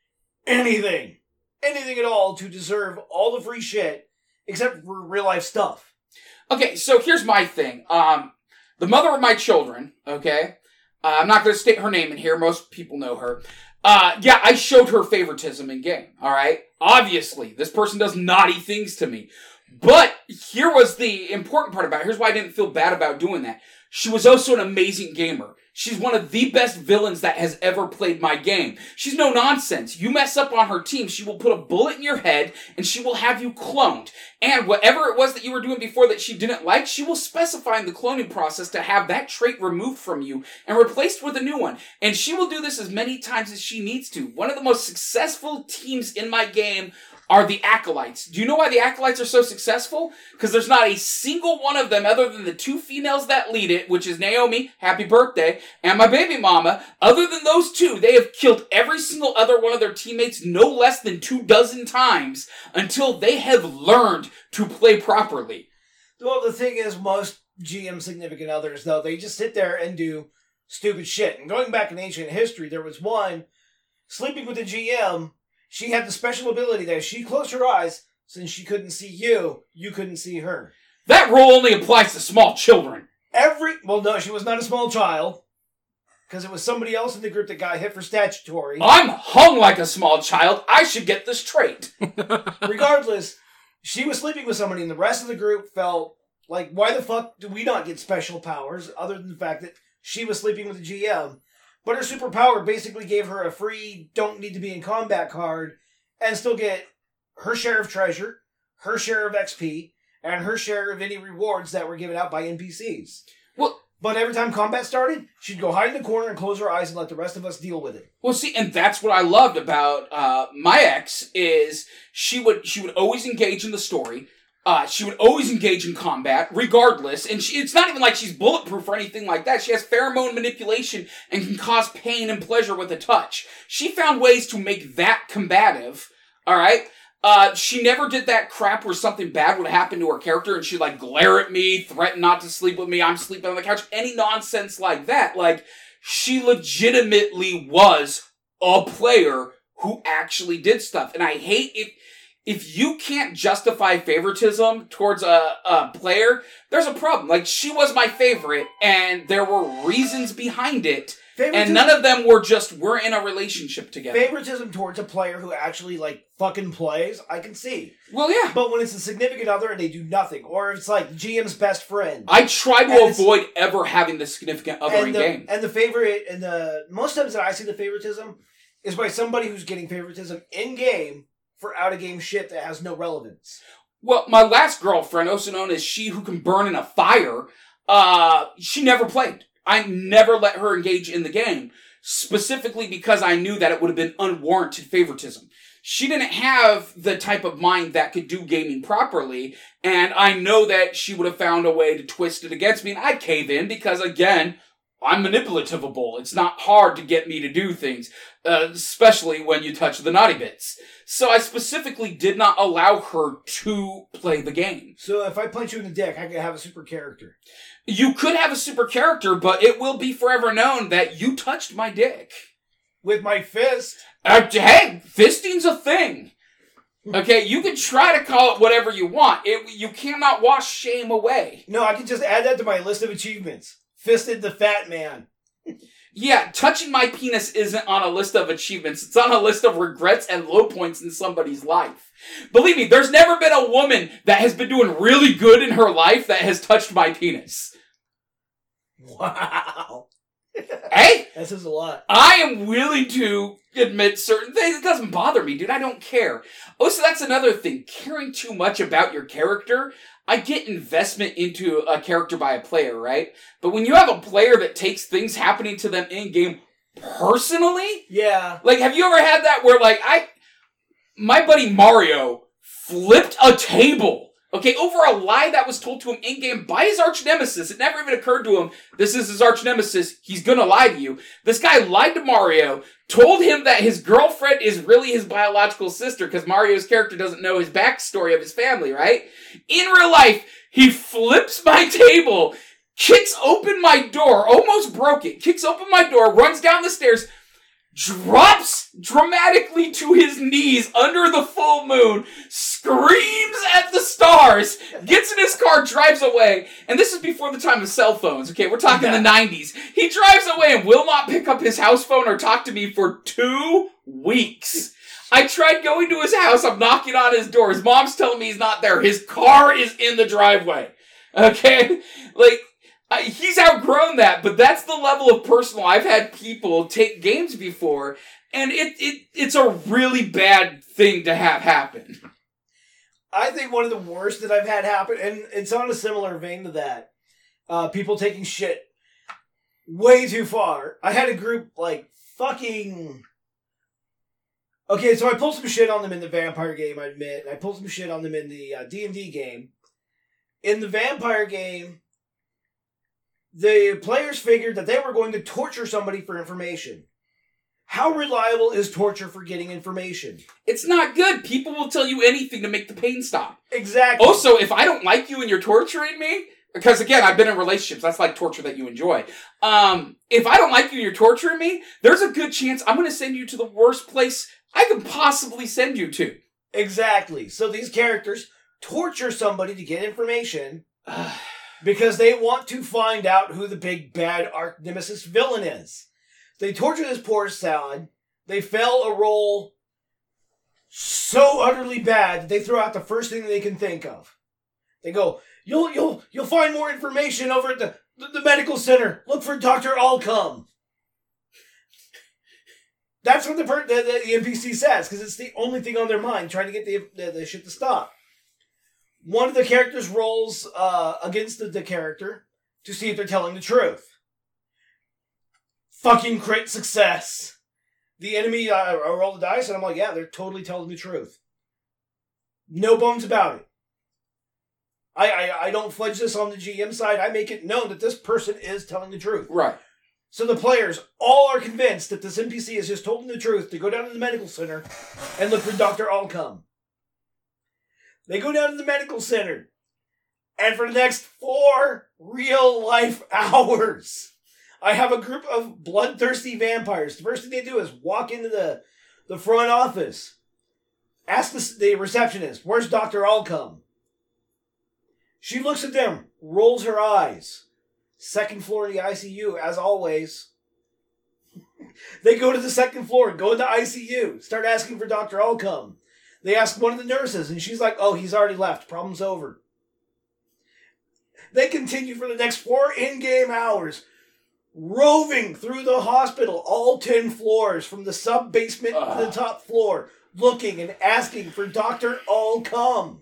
[SPEAKER 3] anything, anything at all to deserve all the free shit, except for real life stuff.
[SPEAKER 2] Okay, so here's my thing. Um, the mother of my children, okay? Uh, I'm not going to state her name in here. Most people know her. Uh, yeah, I showed her favoritism in game, alright? Obviously, this person does naughty things to me. But here was the important part about it. Here's why I didn't feel bad about doing that. She was also an amazing gamer. She's one of the best villains that has ever played my game. She's no nonsense. You mess up on her team, she will put a bullet in your head, and she will have you cloned. And whatever it was that you were doing before that she didn't like, she will specify in the cloning process to have that trait removed from you and replaced with a new one. And she will do this as many times as she needs to. One of the most successful teams in my game are the Acolytes. Do you know why the Acolytes are so successful? Because there's not a single one of them other than the two females that lead it, which is Naomi, happy birthday, and my baby mama. Other than those two, they have killed every single other one of their teammates no less than two dozen times until they have learned to play properly.
[SPEAKER 3] Well, the thing is, most G M significant others, though, they just sit there and do stupid shit. And going back in ancient history, there was one sleeping with the G M. She had the special ability that if she closed her eyes, since she couldn't see you, you couldn't see her.
[SPEAKER 2] That rule only applies to small children.
[SPEAKER 3] Every, well, no, she was not a small child, because it was somebody else in the group that got hit for statutory.
[SPEAKER 2] I'm hung like a small child. I should get this trait.
[SPEAKER 3] Regardless, she was sleeping with somebody, and the rest of the group felt like, why the fuck do we not get special powers, other than the fact that she was sleeping with the G M? But her superpower basically gave her a free don't need to be in combat card and still get her share of treasure, her share of X P, and her share of any rewards that were given out by N P Cs.
[SPEAKER 2] Well,
[SPEAKER 3] But every time combat started, she'd go hide in the corner and close her eyes and let the rest of us deal with it.
[SPEAKER 2] Well, see, and that's what I loved about uh, my ex is she would she would always engage in the story. Uh, she would always engage in combat, regardless. And she, it's not even like she's bulletproof or anything like that. She has pheromone manipulation and can cause pain and pleasure with a touch. She found ways to make that combative, all right? Uh, she never did that crap where something bad would happen to her character and she'd, like, glare at me, threaten not to sleep with me, I'm sleeping on the couch, any nonsense like that. Like, she legitimately was a player who actually did stuff. And I hate if if you can't justify favoritism towards a, a player, there's a problem. Like, she was my favorite, and there were reasons behind it. And none of them were just, we're in a relationship together.
[SPEAKER 3] Favoritism towards a player who actually, like, fucking plays, I can see.
[SPEAKER 2] Well, yeah.
[SPEAKER 3] But when it's a significant other and they do nothing, or it's like G M's best friend.
[SPEAKER 2] I try to avoid ever having the significant other in
[SPEAKER 3] the,
[SPEAKER 2] game.
[SPEAKER 3] And the favorite, and the most times that I see the favoritism is by somebody who's getting favoritism in-game for out-of-game shit that has no relevance.
[SPEAKER 2] Well, my last girlfriend, also known as She Who Can Burn in a Fire, uh, she never played. I never let her engage in the game, specifically because I knew that it would have been unwarranted favoritism. She didn't have the type of mind that could do gaming properly, and I know that she would have found a way to twist it against me, and I'd cave in because, again, I'm manipulativable. It's not hard to get me to do things, uh, especially when you touch the naughty bits. So I specifically did not allow her to play the game.
[SPEAKER 3] So if I punch you in the dick, I can have a super character.
[SPEAKER 2] You could have a super character, but it will be forever known that you touched my dick.
[SPEAKER 3] With my fist.
[SPEAKER 2] Uh, hey, fisting's a thing. Okay, you can try to call it whatever you want. It, you cannot wash shame away.
[SPEAKER 3] No, I can just add that to my list of achievements. Fisted the fat man.
[SPEAKER 2] Yeah, touching my penis isn't on a list of achievements. It's on a list of regrets and low points in somebody's life. Believe me, there's never been a woman that has been doing really good in her life that has touched my penis.
[SPEAKER 3] Wow.
[SPEAKER 2] Hey!
[SPEAKER 3] That says a lot.
[SPEAKER 2] I am willing to admit certain things. It doesn't bother me, dude. I don't care. Oh, so that's another thing. Caring too much about your character. I get investment into a character by a player, right? But when you have a player that takes things happening to them in-game personally...
[SPEAKER 3] Yeah.
[SPEAKER 2] Like, have you ever had that where, like, I... My buddy Mario flipped a table, okay, over a lie that was told to him in-game by his arch-nemesis. It never even occurred to him, this is his arch-nemesis, he's gonna lie to you. This guy lied to Mario, told him that his girlfriend is really his biological sister, because Mario's character doesn't know his backstory of his family, right? In real life, he flips my table, kicks open my door, almost broke it, kicks open my door, runs down the stairs, drops dramatically to his knees under the full moon, screams at the stars, gets in his car, drives away. And this is before the time of cell phones, okay? We're talking
[SPEAKER 3] yeah.
[SPEAKER 2] the nineties. He drives away and will not pick up his house phone or talk to me for two weeks. I tried going to his house. I'm knocking on his door. His mom's telling me he's not there. His car is in the driveway. Okay? Like... Uh, he's outgrown that, but that's the level of personal. I've had people take games before, and it, it it's a really bad thing to have happen.
[SPEAKER 3] I think one of the worst that I've had happen, and it's on a similar vein to that, uh, people taking shit way too far. I had a group, like, fucking... Okay, so I pulled some shit on them in the vampire game, I admit, and I pulled some shit on them in the uh, D and D game. In the vampire game... The players figured that they were going to torture somebody for information. How reliable is torture for getting information?
[SPEAKER 2] It's not good. People will tell you anything to make the pain stop.
[SPEAKER 3] Exactly.
[SPEAKER 2] Also, if I don't like you and you're torturing me, because again, I've been in relationships, that's like torture that you enjoy. Um, if I don't like you and you're torturing me, there's a good chance I'm going to send you to the worst place I could possibly send you to.
[SPEAKER 3] Exactly. So these characters torture somebody to get information... because they want to find out who the big bad arch nemesis villain is. They torture this poor salad. They fail a roll so utterly bad that they throw out the first thing they can think of. They go, "You'll you'll you'll find more information over at the the, the medical center. Look for Doctor Allcome." That's what the, per- the, the the N P C says, because it's the only thing on their mind, trying to get the the, the shit to stop. One of the characters rolls uh, against the, the character to see if they're telling the truth. Fucking crit success. The enemy, uh, I roll the dice and I'm like, yeah, they're totally telling the truth. No bones about it. I, I, I don't fudge this on the G M side. I make it known that this person is telling the truth.
[SPEAKER 2] Right.
[SPEAKER 3] So the players all are convinced that this N P C has just told them the truth to go down to the medical center and look for Doctor Allcome. They go down to the medical center, and for the next four real-life hours, I have a group of bloodthirsty vampires. The first thing they do is walk into the The front office. Ask the, the receptionist, where's Doctor Allcome? She looks at them, rolls her eyes. Second floor of the I C U, as always. They go to the second floor, go in the I C U, start asking for Doctor Allcome. They ask one of the nurses, and she's like, oh, he's already left. Problem's over. They continue for the next four in-game hours, roving through the hospital, all ten floors, from the sub-basement uh. to the top floor, looking and asking for Doctor Allcome.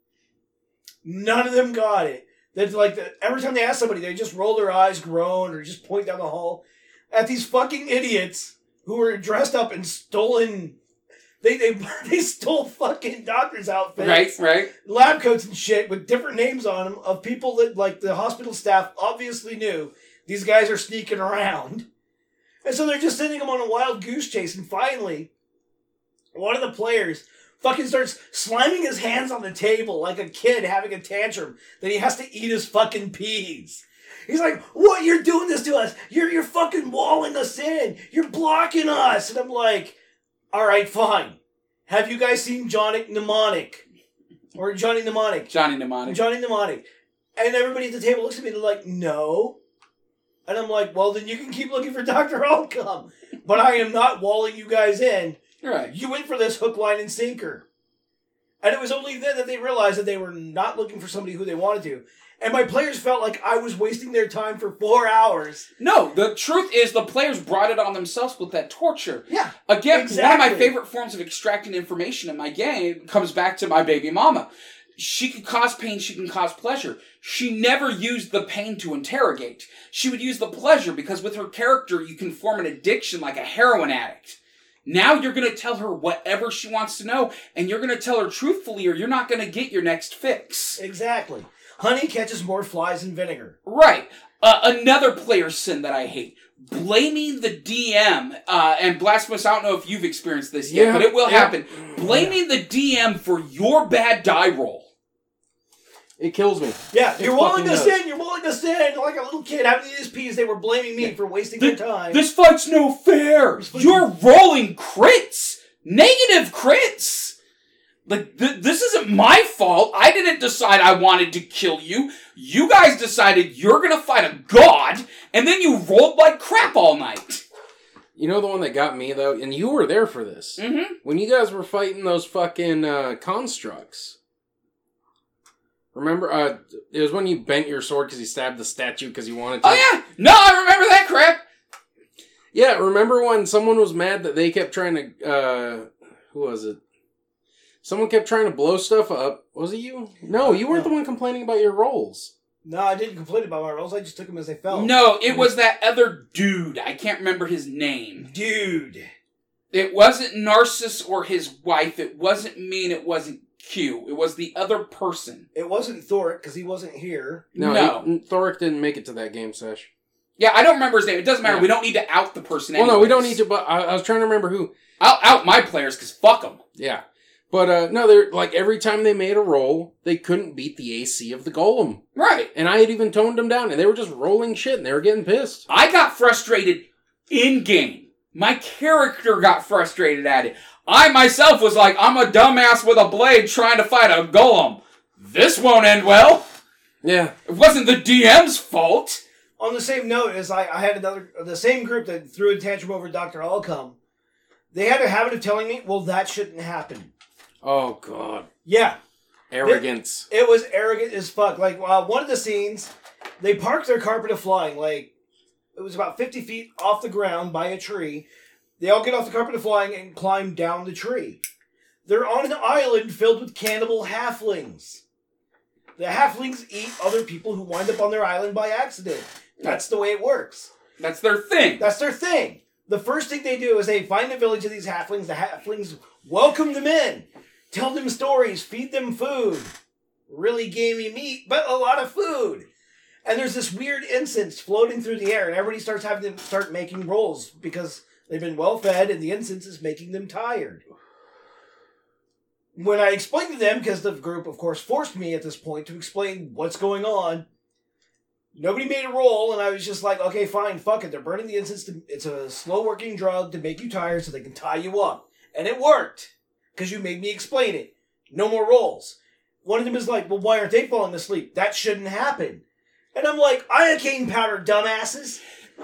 [SPEAKER 3] None of them got it. That's like the, every time they ask somebody, they just roll their eyes, groan, or just point down the hall at these fucking idiots who were dressed up in stolen. They they they stole fucking doctors' outfits,
[SPEAKER 2] right, right,
[SPEAKER 3] lab coats and shit with different names on them of people that like the hospital staff obviously knew these guys are sneaking around, and so they're just sending them on a wild goose chase. And finally, one of the players fucking starts slamming his hands on the table like a kid having a tantrum that he has to eat his fucking peas. He's like, "What? You're doing this to us? You're you're fucking walling us in. You're blocking us." And I'm like, all right, fine. Have you guys seen Johnny Mnemonic? Or Johnny Mnemonic?
[SPEAKER 2] Johnny Mnemonic.
[SPEAKER 3] Johnny Mnemonic. And everybody at the table looks at me and they're like, no. And I'm like, well, then you can keep looking for Doctor Allcome. But I am not walling you guys in.
[SPEAKER 2] Right.
[SPEAKER 3] You went for this hook, line, and sinker. And it was only then that they realized that they were not looking for somebody who they wanted to. And my players felt like I was wasting their time for four hours.
[SPEAKER 2] No, the truth is the players brought it on themselves with that torture.
[SPEAKER 3] Yeah,
[SPEAKER 2] Again,
[SPEAKER 3] exactly.
[SPEAKER 2] One of my favorite forms of extracting information in my game comes back to my baby mama. She can cause pain, she can cause pleasure. She never used the pain to interrogate. She would use the pleasure because with her character, you can form an addiction like a heroin addict. Now you're going to tell her whatever she wants to know, and you're going to tell her truthfully or you're not going to get your next fix.
[SPEAKER 3] Exactly. Honey catches more flies than vinegar.
[SPEAKER 2] Right. Uh, another player sin that I hate. Blaming the D M. Uh, and Blasphemous, I don't know if you've experienced this yet,
[SPEAKER 4] yeah,
[SPEAKER 2] but it will
[SPEAKER 4] yeah.
[SPEAKER 2] happen. Blaming the D M for your bad die roll.
[SPEAKER 4] It kills me.
[SPEAKER 3] Yeah,
[SPEAKER 4] It
[SPEAKER 3] you're willing
[SPEAKER 4] fucking
[SPEAKER 3] us
[SPEAKER 4] does.
[SPEAKER 3] in, you're willing us in. Like a little kid having to eat his peas, they were blaming me for wasting
[SPEAKER 2] The-
[SPEAKER 3] their time.
[SPEAKER 2] This fight's no fair. You're rolling crits. Negative crits. Like, th- this isn't my fault. I didn't decide I wanted to kill you. You guys decided you're gonna fight a god, and then you rolled like crap all night.
[SPEAKER 4] You know the one that got me, though? And you were there for this.
[SPEAKER 2] Mm-hmm.
[SPEAKER 4] When you guys were fighting those fucking uh, constructs. Remember? Uh, it was when you bent your sword because you stabbed the statue because you wanted to.
[SPEAKER 2] Oh, yeah. No, I remember that crap.
[SPEAKER 4] Yeah, remember when someone was mad that they kept trying to... Uh, who was it? Someone kept trying to blow stuff up. Was it you? No, you weren't
[SPEAKER 3] No.
[SPEAKER 4] the one complaining about your rolls.
[SPEAKER 3] No, I didn't complain about my rolls. I just took them as they fell.
[SPEAKER 2] No, it was that other dude. I can't remember his name.
[SPEAKER 3] Dude.
[SPEAKER 2] It wasn't Narcissus or his wife. It wasn't me and it wasn't Q. It was the other person.
[SPEAKER 3] It wasn't Thoric because he wasn't here.
[SPEAKER 4] No,
[SPEAKER 2] No.
[SPEAKER 4] he- Thoric didn't make it to that game sesh.
[SPEAKER 2] Yeah, I don't remember his name. It doesn't matter.
[SPEAKER 4] Yeah.
[SPEAKER 2] We don't need to out the person
[SPEAKER 4] Well, no, we don't
[SPEAKER 2] anyways.
[SPEAKER 4] need to, but I, I was trying to remember who.
[SPEAKER 2] I'll out my players because fuck them.
[SPEAKER 4] Yeah. But, uh, no, they're, like, every time they made a roll, they couldn't beat the A C of the golem.
[SPEAKER 2] Right.
[SPEAKER 4] And I had even toned them down, and they were just rolling shit, and they were getting pissed.
[SPEAKER 2] I got frustrated in-game. My character got frustrated at it. I myself was like, I'm a dumbass with a blade trying to fight a golem. This won't end well.
[SPEAKER 4] Yeah.
[SPEAKER 2] It wasn't the D M's fault.
[SPEAKER 3] On the same note, as I, I had another, the same group that threw a tantrum over Doctor Allcome, they had a habit of telling me, well, that shouldn't happen.
[SPEAKER 4] Oh, God.
[SPEAKER 3] Yeah.
[SPEAKER 4] Arrogance.
[SPEAKER 3] It, it was arrogant as fuck. Like, uh, one of the scenes, they parked their carpet of flying, like, it was about fifty feet off the ground by a tree. They all get off the carpet of flying and climb down the tree. They're on an island filled with cannibal halflings. The halflings eat other people who wind up on their island by accident. That's the way it works.
[SPEAKER 2] That's their thing.
[SPEAKER 3] That's their thing. The first thing they do is they find a village of these halflings. The halflings welcome them in, tell them stories, feed them food. Really gamey meat, but a lot of food. And there's this weird incense floating through the air, and everybody starts having to start making rolls because they've been well fed and the incense is making them tired. When I explained to them, because the group, of course, forced me at this point to explain what's going on, nobody made a roll, and I was just like, okay, fine, fuck it. They're burning the incense. To, it's a slow-working drug to make you tired so they can tie you up. And it worked. Because you made me explain it. No more rolls. One of them is like, well, why aren't they falling asleep? That shouldn't happen. And I'm like, iocane powder, dumbasses.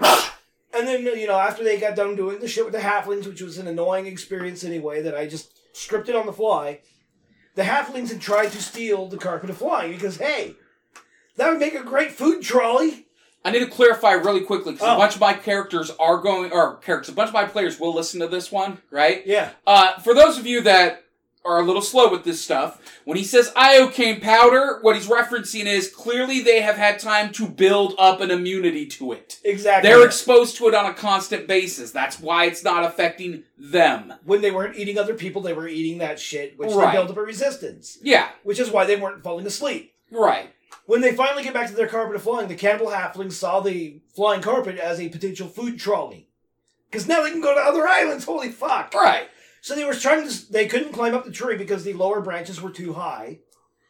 [SPEAKER 3] And then, you know, after they got done doing the shit with the halflings, which was an annoying experience anyway, that I just scripted on the fly, the halflings had tried to steal the carpet of flying because, hey, that would make a great food trolley.
[SPEAKER 2] I need to clarify really quickly because
[SPEAKER 3] Oh.
[SPEAKER 2] a bunch of my characters are going, or characters, a bunch of my players will listen to this one, right?
[SPEAKER 3] Yeah.
[SPEAKER 2] Uh, for those of you that are a little slow with this stuff, when he says iocane powder, what he's referencing is clearly they have had time to build up an immunity to it.
[SPEAKER 3] Exactly.
[SPEAKER 2] They're exposed to it on a constant basis. That's why it's not affecting them.
[SPEAKER 3] When they weren't eating other people, they were eating that shit, which
[SPEAKER 2] Right.
[SPEAKER 3] they built up a resistance.
[SPEAKER 2] Yeah,
[SPEAKER 3] Which is why they weren't falling asleep.
[SPEAKER 2] right.
[SPEAKER 3] When they finally get back to their carpet of flying, the cannibal halflings saw the flying carpet as a potential food trolley. Because now they can go to other islands, holy fuck!
[SPEAKER 2] Right.
[SPEAKER 3] So they were trying to, they couldn't climb up the tree because the lower branches were too high.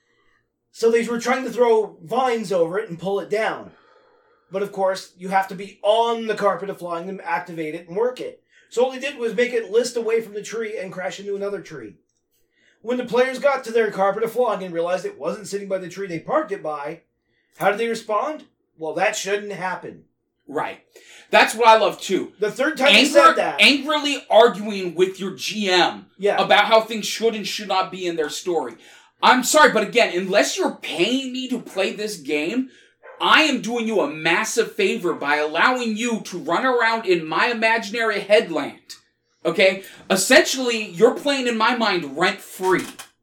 [SPEAKER 3] So they were trying to throw vines over it and pull it down. But of course, you have to be on the carpet of flying to activate it and work it. So all they did was make it list away from the tree and crash into another tree. When the players got to their carpet of flying and realized it wasn't sitting by the tree they parked it by, how did they respond? Well, that shouldn't happen.
[SPEAKER 2] Right. That's what I love too.
[SPEAKER 3] The third time you
[SPEAKER 2] Anger,
[SPEAKER 3] said that,
[SPEAKER 2] angrily arguing with your G M
[SPEAKER 3] yeah,
[SPEAKER 2] about how things should and should not be in their story. I'm sorry, but again, unless you're paying me to play this game, I am doing you a massive favor by allowing you to run around in my imaginary headland. Okay? Essentially, you're playing in my mind rent-free.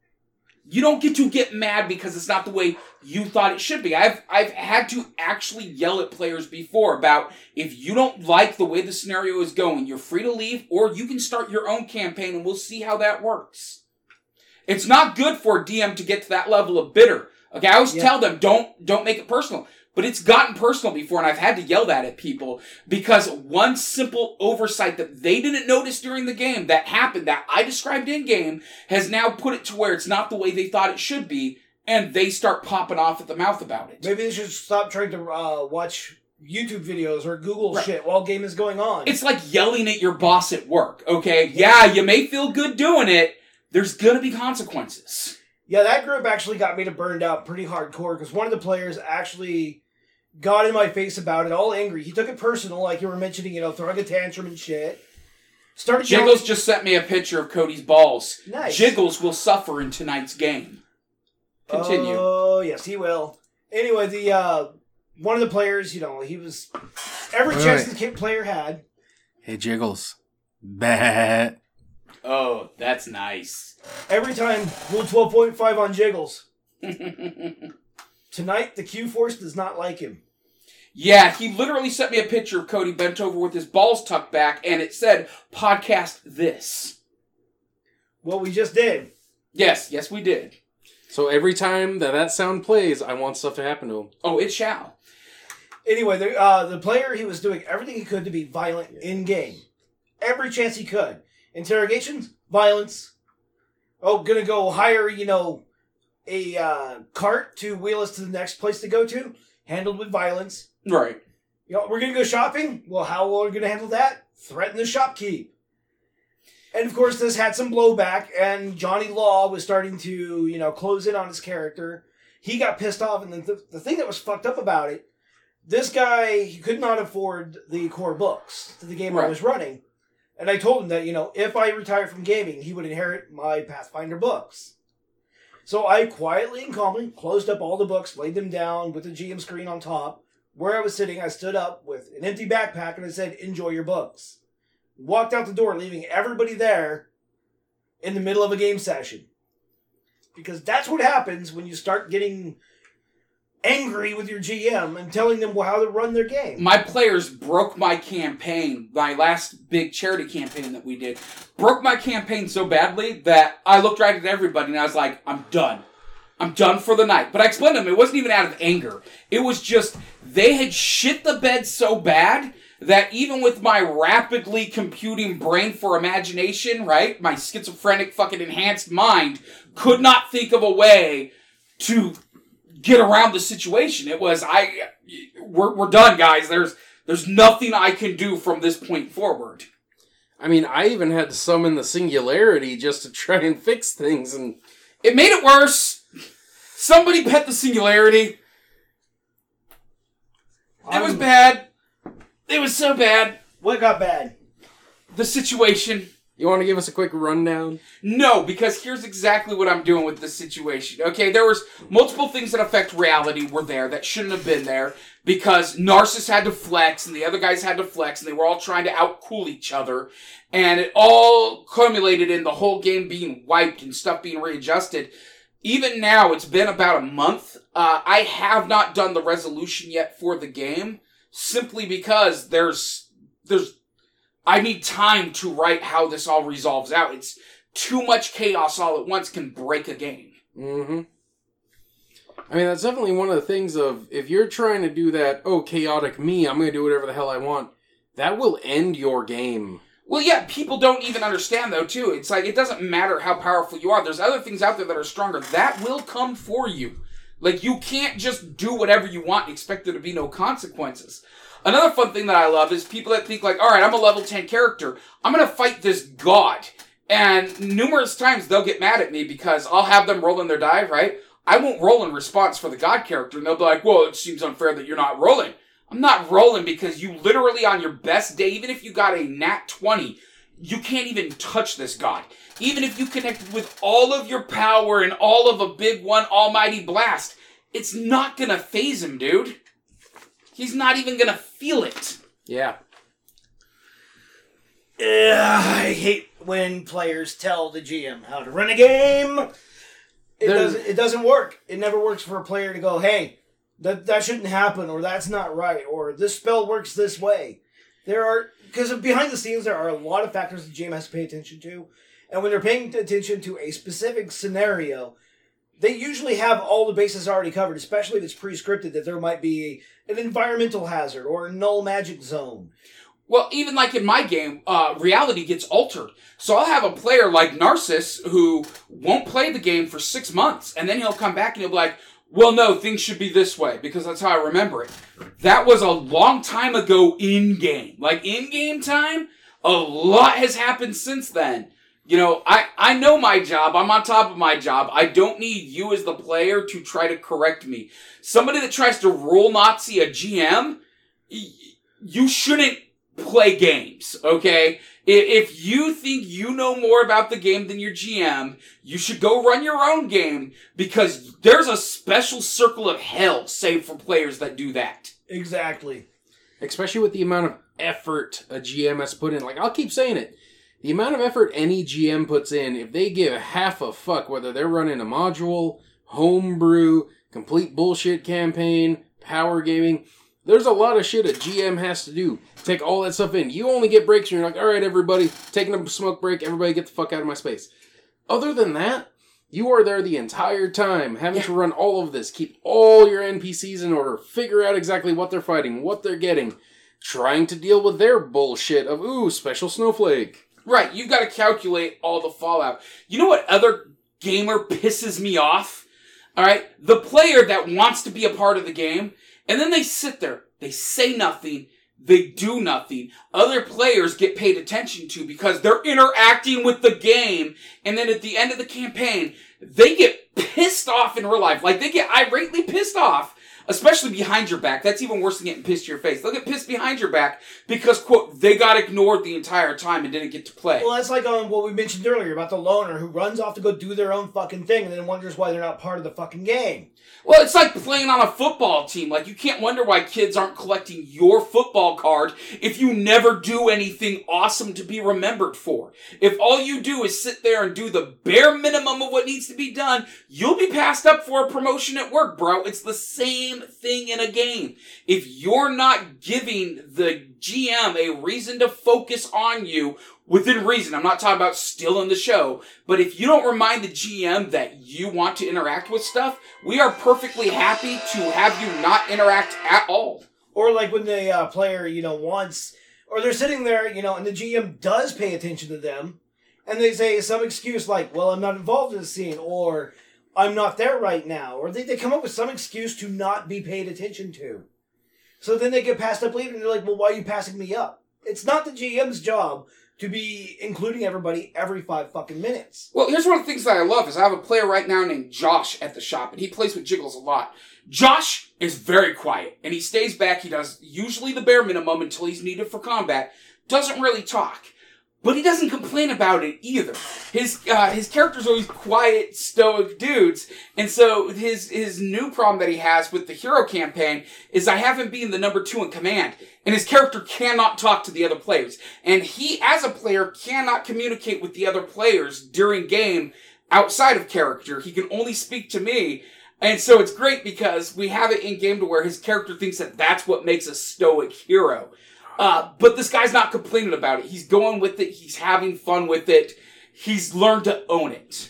[SPEAKER 2] You don't get to get mad because it's not the way you thought it should be. I've I've had to actually yell at players before about if you don't like the way the scenario is going, you're free to leave or you can start your own campaign and we'll see how that works. It's not good for a D M to get to that level of bitter. Okay, I always
[SPEAKER 3] Yeah.
[SPEAKER 2] tell them don't don't make it personal. But it's gotten personal before and I've had to yell that at people because one simple oversight that they didn't notice during the game that happened that I described in game has now put it to where it's not the way they thought it should be and they start popping off at the mouth about it.
[SPEAKER 3] maybe they should stop trying to uh, watch YouTube videos or Google
[SPEAKER 2] Right.
[SPEAKER 3] shit while game is going on.
[SPEAKER 2] It's like yelling at your boss at work, okay? Yeah, you may feel good doing it. There's gonna be consequences.
[SPEAKER 3] Yeah, that group actually got me to burned out pretty hardcore because one of the players actually got in my face about it, all angry. He took it personal, like you were mentioning, you know, throwing a tantrum and shit. Started yelling-
[SPEAKER 2] Jiggles just sent me a picture of Cody's balls.
[SPEAKER 3] Nice.
[SPEAKER 2] Jiggles will suffer in tonight's game. Continue.
[SPEAKER 3] Oh, yes, he will. Anyway, the uh, one of the players, you know, he was every
[SPEAKER 4] All
[SPEAKER 3] chance
[SPEAKER 4] right.
[SPEAKER 3] the kid player had.
[SPEAKER 4] Hey, Jiggles. Bah.
[SPEAKER 2] Oh, that's nice.
[SPEAKER 3] Every time, rule twelve point five on Jiggles. Tonight, the Q Force does not like him.
[SPEAKER 2] Yeah, he literally sent me a picture of Cody bent over with his balls tucked back, and it said, podcast this.
[SPEAKER 3] Well, we just did.
[SPEAKER 2] Yes, yes we did.
[SPEAKER 4] So every time that that sound plays, I want stuff to happen to him.
[SPEAKER 2] Oh, it shall.
[SPEAKER 3] Anyway, the, uh, the player, he was doing everything he could to be violent in-game. Every chance he could. Interrogations, violence. Oh, gonna go hire, you know, a uh, cart to wheel us to the next place to go to. Handled with violence.
[SPEAKER 2] Right.
[SPEAKER 3] You know, we're gonna go shopping. Well, how are we gonna handle that? Threaten the shopkeep. And of course, this had some blowback, and Johnny Law was starting to, you know, close in on his character. He got pissed off, and the, the thing that was fucked up about it, this guy, he could not afford the core books to the game I
[SPEAKER 2] Right.
[SPEAKER 3] was running. And I told him that, you know, if I retired from gaming, he would inherit my Pathfinder books. So I quietly and calmly closed up all the books, laid them down with the G M screen on top. Where I was sitting, I stood up with an empty backpack and I said, enjoy your books. Walked out the door, leaving everybody there in the middle of a game session. Because that's what happens when you start getting angry with your G M and telling them how to run their game.
[SPEAKER 2] My players broke my campaign, my last big charity campaign that we did, broke my campaign so badly that I looked right at everybody and I was like, I'm done. I'm done for the night. But I explained to them, it wasn't even out of anger. It was just, they had shit the bed so bad that even with my rapidly computing brain for imagination, right, my schizophrenic fucking enhanced mind could not think of a way to get around the situation. It was, I, we're, we're done, guys. There's, there's nothing I can do from this point forward.
[SPEAKER 4] I mean, I even had to summon the Singularity just to try and fix things, and
[SPEAKER 2] It made it worse. Somebody pet the Singularity. It was
[SPEAKER 3] Um,
[SPEAKER 2] bad. It was so bad.
[SPEAKER 3] What got bad?
[SPEAKER 2] The situation.
[SPEAKER 4] you want to give us a quick rundown?
[SPEAKER 2] No, because here's exactly what I'm doing with this situation. Okay, there was multiple things that affect reality were there that shouldn't have been there because Narcissus had to flex and the other guys had to flex and they were all trying to outcool each other. And it all culminated in the whole game being wiped and stuff being readjusted. Even now, it's been about a month. Uh, I have not done the resolution yet for the game simply because there's, there's, I need time to write how this all resolves out. It's too much chaos all at once can break a game.
[SPEAKER 4] Mm-hmm. I mean, that's definitely one of the things of, if you're trying to do that, oh, chaotic me, I'm going to do whatever the hell I want, that will end your game.
[SPEAKER 2] Well, yeah, people don't even understand, though, too. It's like, it doesn't matter how powerful you are. There's other things out there that are stronger. That will come for you. Like, you can't just do whatever you want and expect there to be no consequences. Another fun thing that I love is people that think like, all right, I'm a level ten character. I'm going to fight this god. And numerous times they'll get mad at me because I'll have them rolling their die, right? I won't roll in response for the god character. And they'll be like, well, it seems unfair that you're not rolling. I'm not rolling because you literally on your best day, even if you got a nat twenty, you can't even touch this god. Even if you connected with all of your power and all of a big one almighty blast, it's not going to phase him, dude. He's not even going to feel it.
[SPEAKER 4] Yeah.
[SPEAKER 3] Ugh, I hate when players tell the G M how to run a game. It
[SPEAKER 4] There-
[SPEAKER 3] doesn't. It doesn't work. It never works for a player to go, "Hey, that that shouldn't happen," or "That's not right," or "This spell works this way." There are because behind the scenes there are a lot of factors the G M has to pay attention to, and when they're paying attention to a specific scenario, they usually have all the bases already covered. Especially if it's pre-scripted that there might be an environmental hazard or a null magic zone.
[SPEAKER 2] Well, even like in my game, uh, reality gets altered. So I'll have a player like Narcissus who won't play the game for six months, and then he'll come back and he'll be like, well, no, things should be this way, because that's how I remember it. That was a long time ago in-game. Like, in-game time, a lot has happened since then. You know, I, I know my job. I'm on top of my job. I don't need you as the player to try to correct me. Somebody that tries to rule Nazi a G M, y- you shouldn't play games, okay? If you think you know more about the game than your G M, you should go run your own game, because there's a special circle of hell saved for players that do that.
[SPEAKER 3] Exactly.
[SPEAKER 4] Especially with the amount of effort a G M has put in. Like, I'll keep saying it. The amount of effort any G M puts in, if they give half a fuck whether they're running a module, homebrew, complete bullshit campaign, power gaming, there's a lot of shit a G M has to do. Take all that stuff in. You only get breaks and you're like, alright everybody, taking a smoke break, everybody get the fuck out of my space. Other than that, you are there the entire time, having to run all of this, keep all your N P Cs in order, figure out exactly what they're fighting, what they're getting, trying to deal with their bullshit of, ooh, special snowflake.
[SPEAKER 2] Right, you've got to calculate all the fallout. You know what other gamer pisses me off? Alright, the player that wants to be a part of the game, and then they sit there, they say nothing, they do nothing. Other players get paid attention to because they're interacting with the game, and then at the end of the campaign, they get pissed off in real life. Like, they get irately pissed off, especially behind your back. That's even worse than getting pissed to your face. They'll get pissed behind your back because, quote, they got ignored the entire time and didn't get to play.
[SPEAKER 3] Well, that's like on what we mentioned earlier about the loner who runs off to go do their own fucking thing and then wonders why they're not part of the fucking game.
[SPEAKER 2] Well, it's like playing on a football team. Like, you can't wonder why kids aren't collecting your football card if you never do anything awesome to be remembered for. If all you do is sit there and do the bare minimum of what needs to be done, you'll be passed up for a promotion at work, bro. It's the same thing in a game. If you're not giving the G M a reason to focus on you, within reason, I'm not talking about stealing the show, but if you don't remind the G M that you want to interact with stuff, we are perfectly happy to have you not interact at all.
[SPEAKER 3] Or like when the uh, player, you know, wants, or they're sitting there, you know, and the G M does pay attention to them, and they say some excuse like, well, I'm not involved in the scene, or I'm not there right now, or they, they come up with some excuse to not be paid attention to. So then they get passed up later, and they're like, well, why are you passing me up? It's not the G M's job to be including everybody every five fucking minutes.
[SPEAKER 2] Well, here's one of the things that I love is I have a player right now named Josh at the shop, and he plays with Jiggles a lot. Josh is very quiet, and he stays back. He does usually the bare minimum until he's needed for combat. Doesn't really talk. But he doesn't complain about it either. His uh, his character's always quiet, stoic dudes. And so his his new problem that he has with the hero campaign is I have him being the number two in command. And his character cannot talk to the other players. And he, as a player, cannot communicate with the other players during game outside of character. He can only speak to me. And so it's great because we have it in game to where his character thinks that that's what makes a stoic hero. Uh, but this guy's not complaining about it. He's going with it. He's having fun with it. He's learned to own it.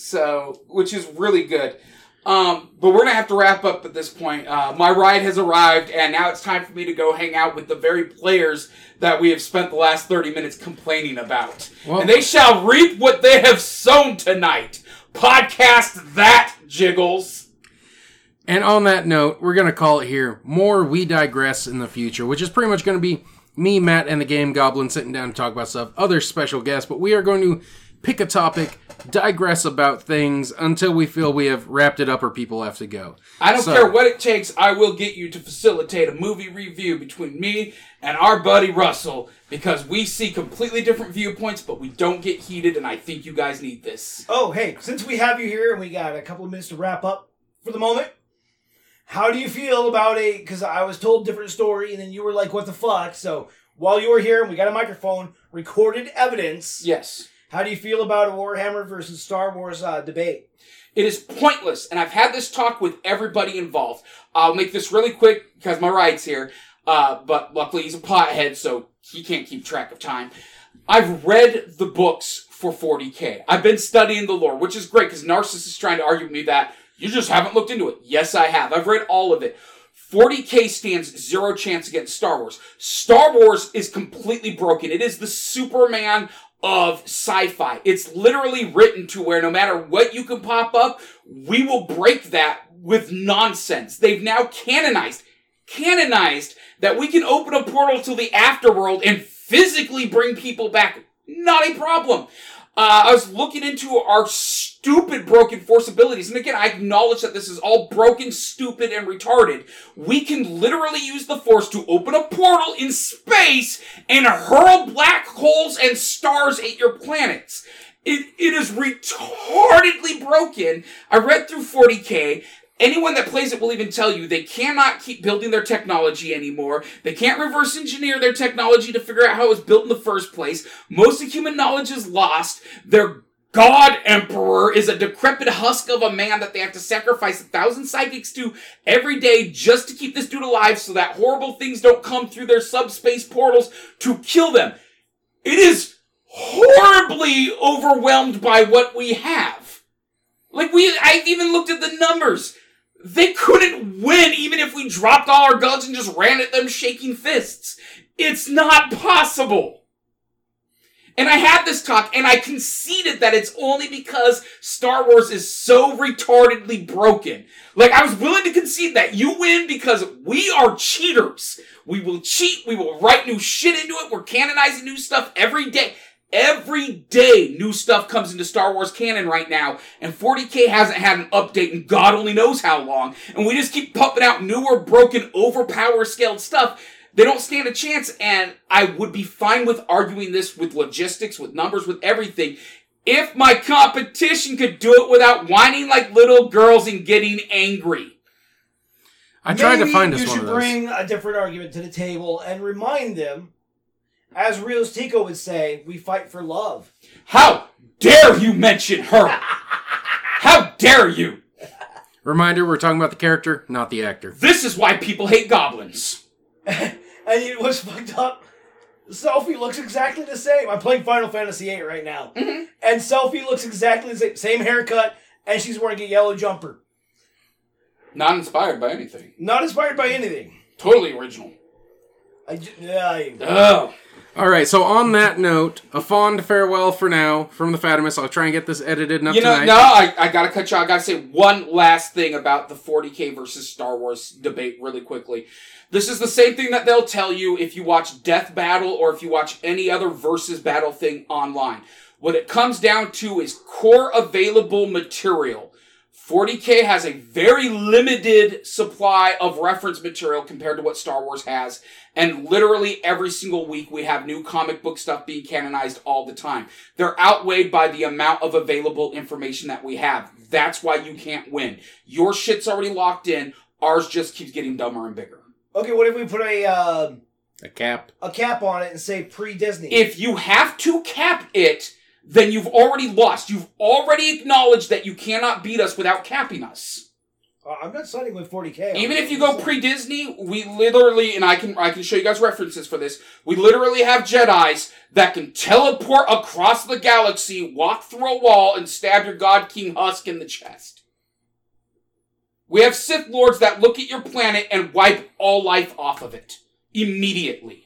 [SPEAKER 2] So, which is really good. Um, but we're going to have to wrap up at this point. Uh, my ride has arrived, and now it's time for me to go hang out with the very players that we have spent the last thirty minutes complaining about. Well, and they shall reap what they have sown tonight. Podcast that, Jiggles.
[SPEAKER 4] And on that note, we're going to call it here. More We Digress in the future, which is pretty much going to be me, Matt, and the Game Goblin sitting down to talk about stuff. Other special guests, but we are going to pick a topic, digress about things until we feel we have wrapped it up or people have to go.
[SPEAKER 2] I don't
[SPEAKER 4] so,
[SPEAKER 2] care what it takes. I will get you to facilitate a movie review between me and our buddy Russell because we see completely different viewpoints, but we don't get heated, and I think you guys need this.
[SPEAKER 3] Oh, hey, since we have you here and we got a couple of minutes to wrap up for the moment, how do you feel about a, because I was told a different story and then you were like, what the fuck? So while you were here and we got a microphone, recorded evidence.
[SPEAKER 2] Yes.
[SPEAKER 3] How do you feel about a Warhammer versus Star Wars uh, debate?
[SPEAKER 2] It is pointless, and I've had this talk with everybody involved. I'll make this really quick because my ride's here, uh, but luckily he's a pothead, so he can't keep track of time. I've read the books for forty K. I've been studying the lore, which is great because Narcissus is trying to argue with me that you just haven't looked into it. Yes, I have. I've read all of it. forty K stands zero chance against Star Wars. Star Wars is completely broken. It is the Superman of sci-fi. It's literally written to where no matter what you can pop up, we will break that with nonsense. They've now canonized, canonized that we can open a portal to the afterworld and physically bring people back. Not a problem. Uh, I was looking into our stupid broken force abilities. And again, I acknowledge that this is all broken, stupid, and retarded. We can literally use the force to open a portal in space and hurl black holes and stars at your planets. It, it is retardedly broken. I read through forty K. Anyone that plays it will even tell you they cannot keep building their technology anymore. They can't reverse engineer their technology to figure out how it was built in the first place. Most of human knowledge is lost. Their God Emperor is a decrepit husk of a man that they have to sacrifice a thousand psychics to every day just to keep this dude alive so that horrible things don't come through their subspace portals to kill them. It is horribly overwhelmed by what we have. Like, we, I've even looked at the numbers. They couldn't win even if we dropped all our guns and just ran at them shaking fists. It's not possible. And I had this talk, and I conceded that it's only because Star Wars is so retardedly broken. Like, I was willing to concede that. You win because we are cheaters. We will cheat. We will write new shit into it. We're canonizing new stuff every day. Every day, new stuff comes into Star Wars canon right now, and forty K hasn't had an update in God only knows how long, and we just keep pumping out newer, broken, overpower scaled stuff. They don't stand a chance, and I would be fine with arguing this with logistics, with numbers, with everything, if my competition could do it without whining like little girls and getting angry.
[SPEAKER 4] I tried
[SPEAKER 3] Maybe
[SPEAKER 4] to find us
[SPEAKER 3] you
[SPEAKER 4] one
[SPEAKER 3] should
[SPEAKER 4] of those.
[SPEAKER 3] bring a different argument to the table and remind them, as Rios Tico would say, we fight for love.
[SPEAKER 2] How dare you mention her? How dare you?
[SPEAKER 4] Reminder, we're talking about the character, not the actor.
[SPEAKER 2] This is why people hate goblins.
[SPEAKER 3] And it was fucked up. Selphie looks exactly the same. I'm playing Final Fantasy eight right now.
[SPEAKER 2] Mm-hmm.
[SPEAKER 3] And Selphie looks exactly the same. Same haircut, and she's wearing a yellow jumper.
[SPEAKER 2] Not inspired by anything.
[SPEAKER 3] Not inspired by anything.
[SPEAKER 2] Totally original.
[SPEAKER 3] I, ju- yeah, I,
[SPEAKER 2] Oh.
[SPEAKER 4] All right, so on that note, a fond farewell for now from the Fatimus. I'll try and get this edited up
[SPEAKER 2] You know,
[SPEAKER 4] tonight.
[SPEAKER 2] no, I, I gotta cut you off. I gotta say one last thing about the forty K versus Star Wars debate really quickly. This is the same thing that they'll tell you if you watch Death Battle or if you watch any other versus battle thing online. What it comes down to is core available material. forty K has a very limited supply of reference material compared to what Star Wars has. And literally every single week we have new comic book stuff being canonized all the time. They're outweighed by the amount of available information that we have. That's why you can't win. Your shit's already locked in. Ours just keeps getting dumber and bigger.
[SPEAKER 3] Okay, what if we put a uh,
[SPEAKER 4] A cap.
[SPEAKER 3] a cap on it and say pre-Disney?
[SPEAKER 2] If you have to cap it, then you've already lost. You've already acknowledged that you cannot beat us without capping us.
[SPEAKER 3] Uh, I'm not siding with forty K.
[SPEAKER 2] Even if you go pre-Disney, we literally, and I can I can show you guys references for this, we literally have Jedis that can teleport across the galaxy, walk through a wall, and stab your God King Husk in the chest. We have Sith Lords that look at your planet and wipe all life off of it. Immediately.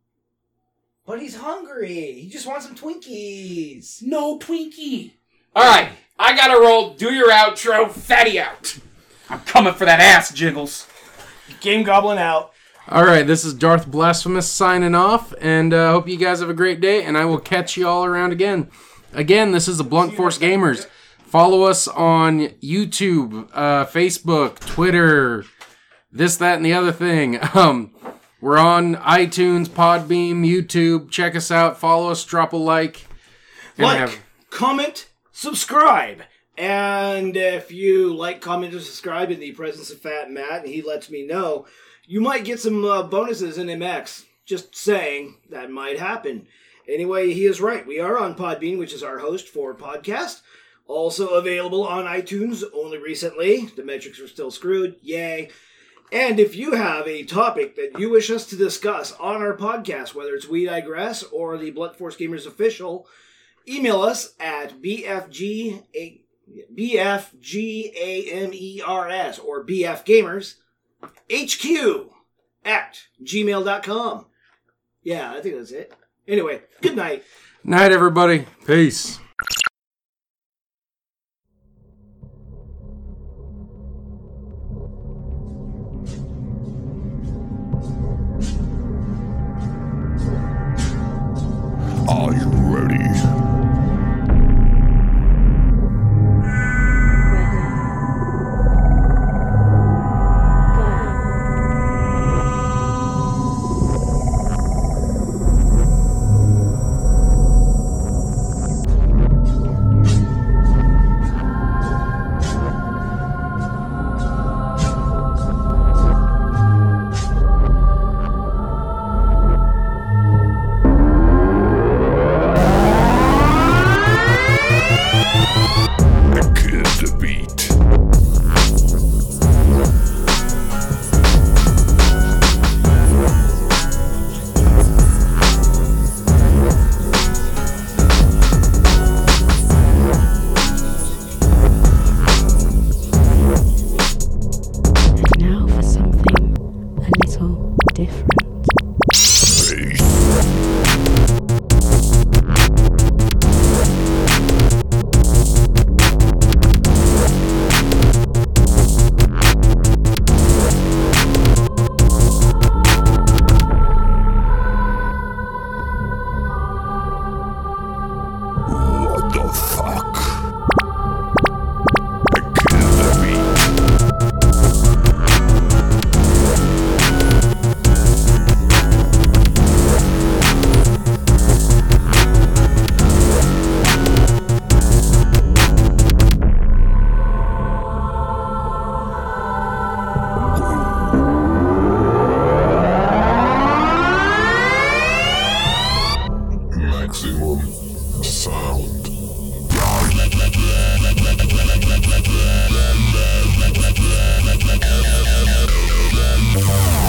[SPEAKER 3] But he's hungry. He just wants some Twinkies.
[SPEAKER 2] No Twinkie. Alright, I gotta roll. Do your outro. Fatty out. I'm coming for that ass, Jiggles.
[SPEAKER 3] Game Goblin out.
[SPEAKER 4] All right, this is Darth Blasphemous signing off, and I uh, hope you guys have a great day, and I will catch you all around again. Again, this is the Blunt Force Gamers. Follow us on YouTube, uh, Facebook, Twitter, this, that, and the other thing. Um, we're on iTunes, Podbeam, YouTube. Check us out. Follow us. Drop a like. and
[SPEAKER 3] Like,
[SPEAKER 4] have-
[SPEAKER 3] comment, subscribe. And if you like, comment, or subscribe in the presence of Fat Matt, and he lets me know, you might get some uh, bonuses in M X. Just saying, that might happen. Anyway, he is right. We are on Podbean, which is our host for podcast. Also available on iTunes only recently. The metrics are still screwed. Yay. And if you have a topic that you wish us to discuss on our podcast, whether it's We Digress or the Blunt Force Gamers Official, email us at B F G B F G A M E R S or B F Gamers H Q at gmail dot com. Yeah, I think that's it. Anyway, good night.
[SPEAKER 4] Night, everybody. Peace.
[SPEAKER 5] Are you ready? Kill the beat.
[SPEAKER 6] Now for something a little different.
[SPEAKER 5] What the fuck? Kill the beat. Maximum sound.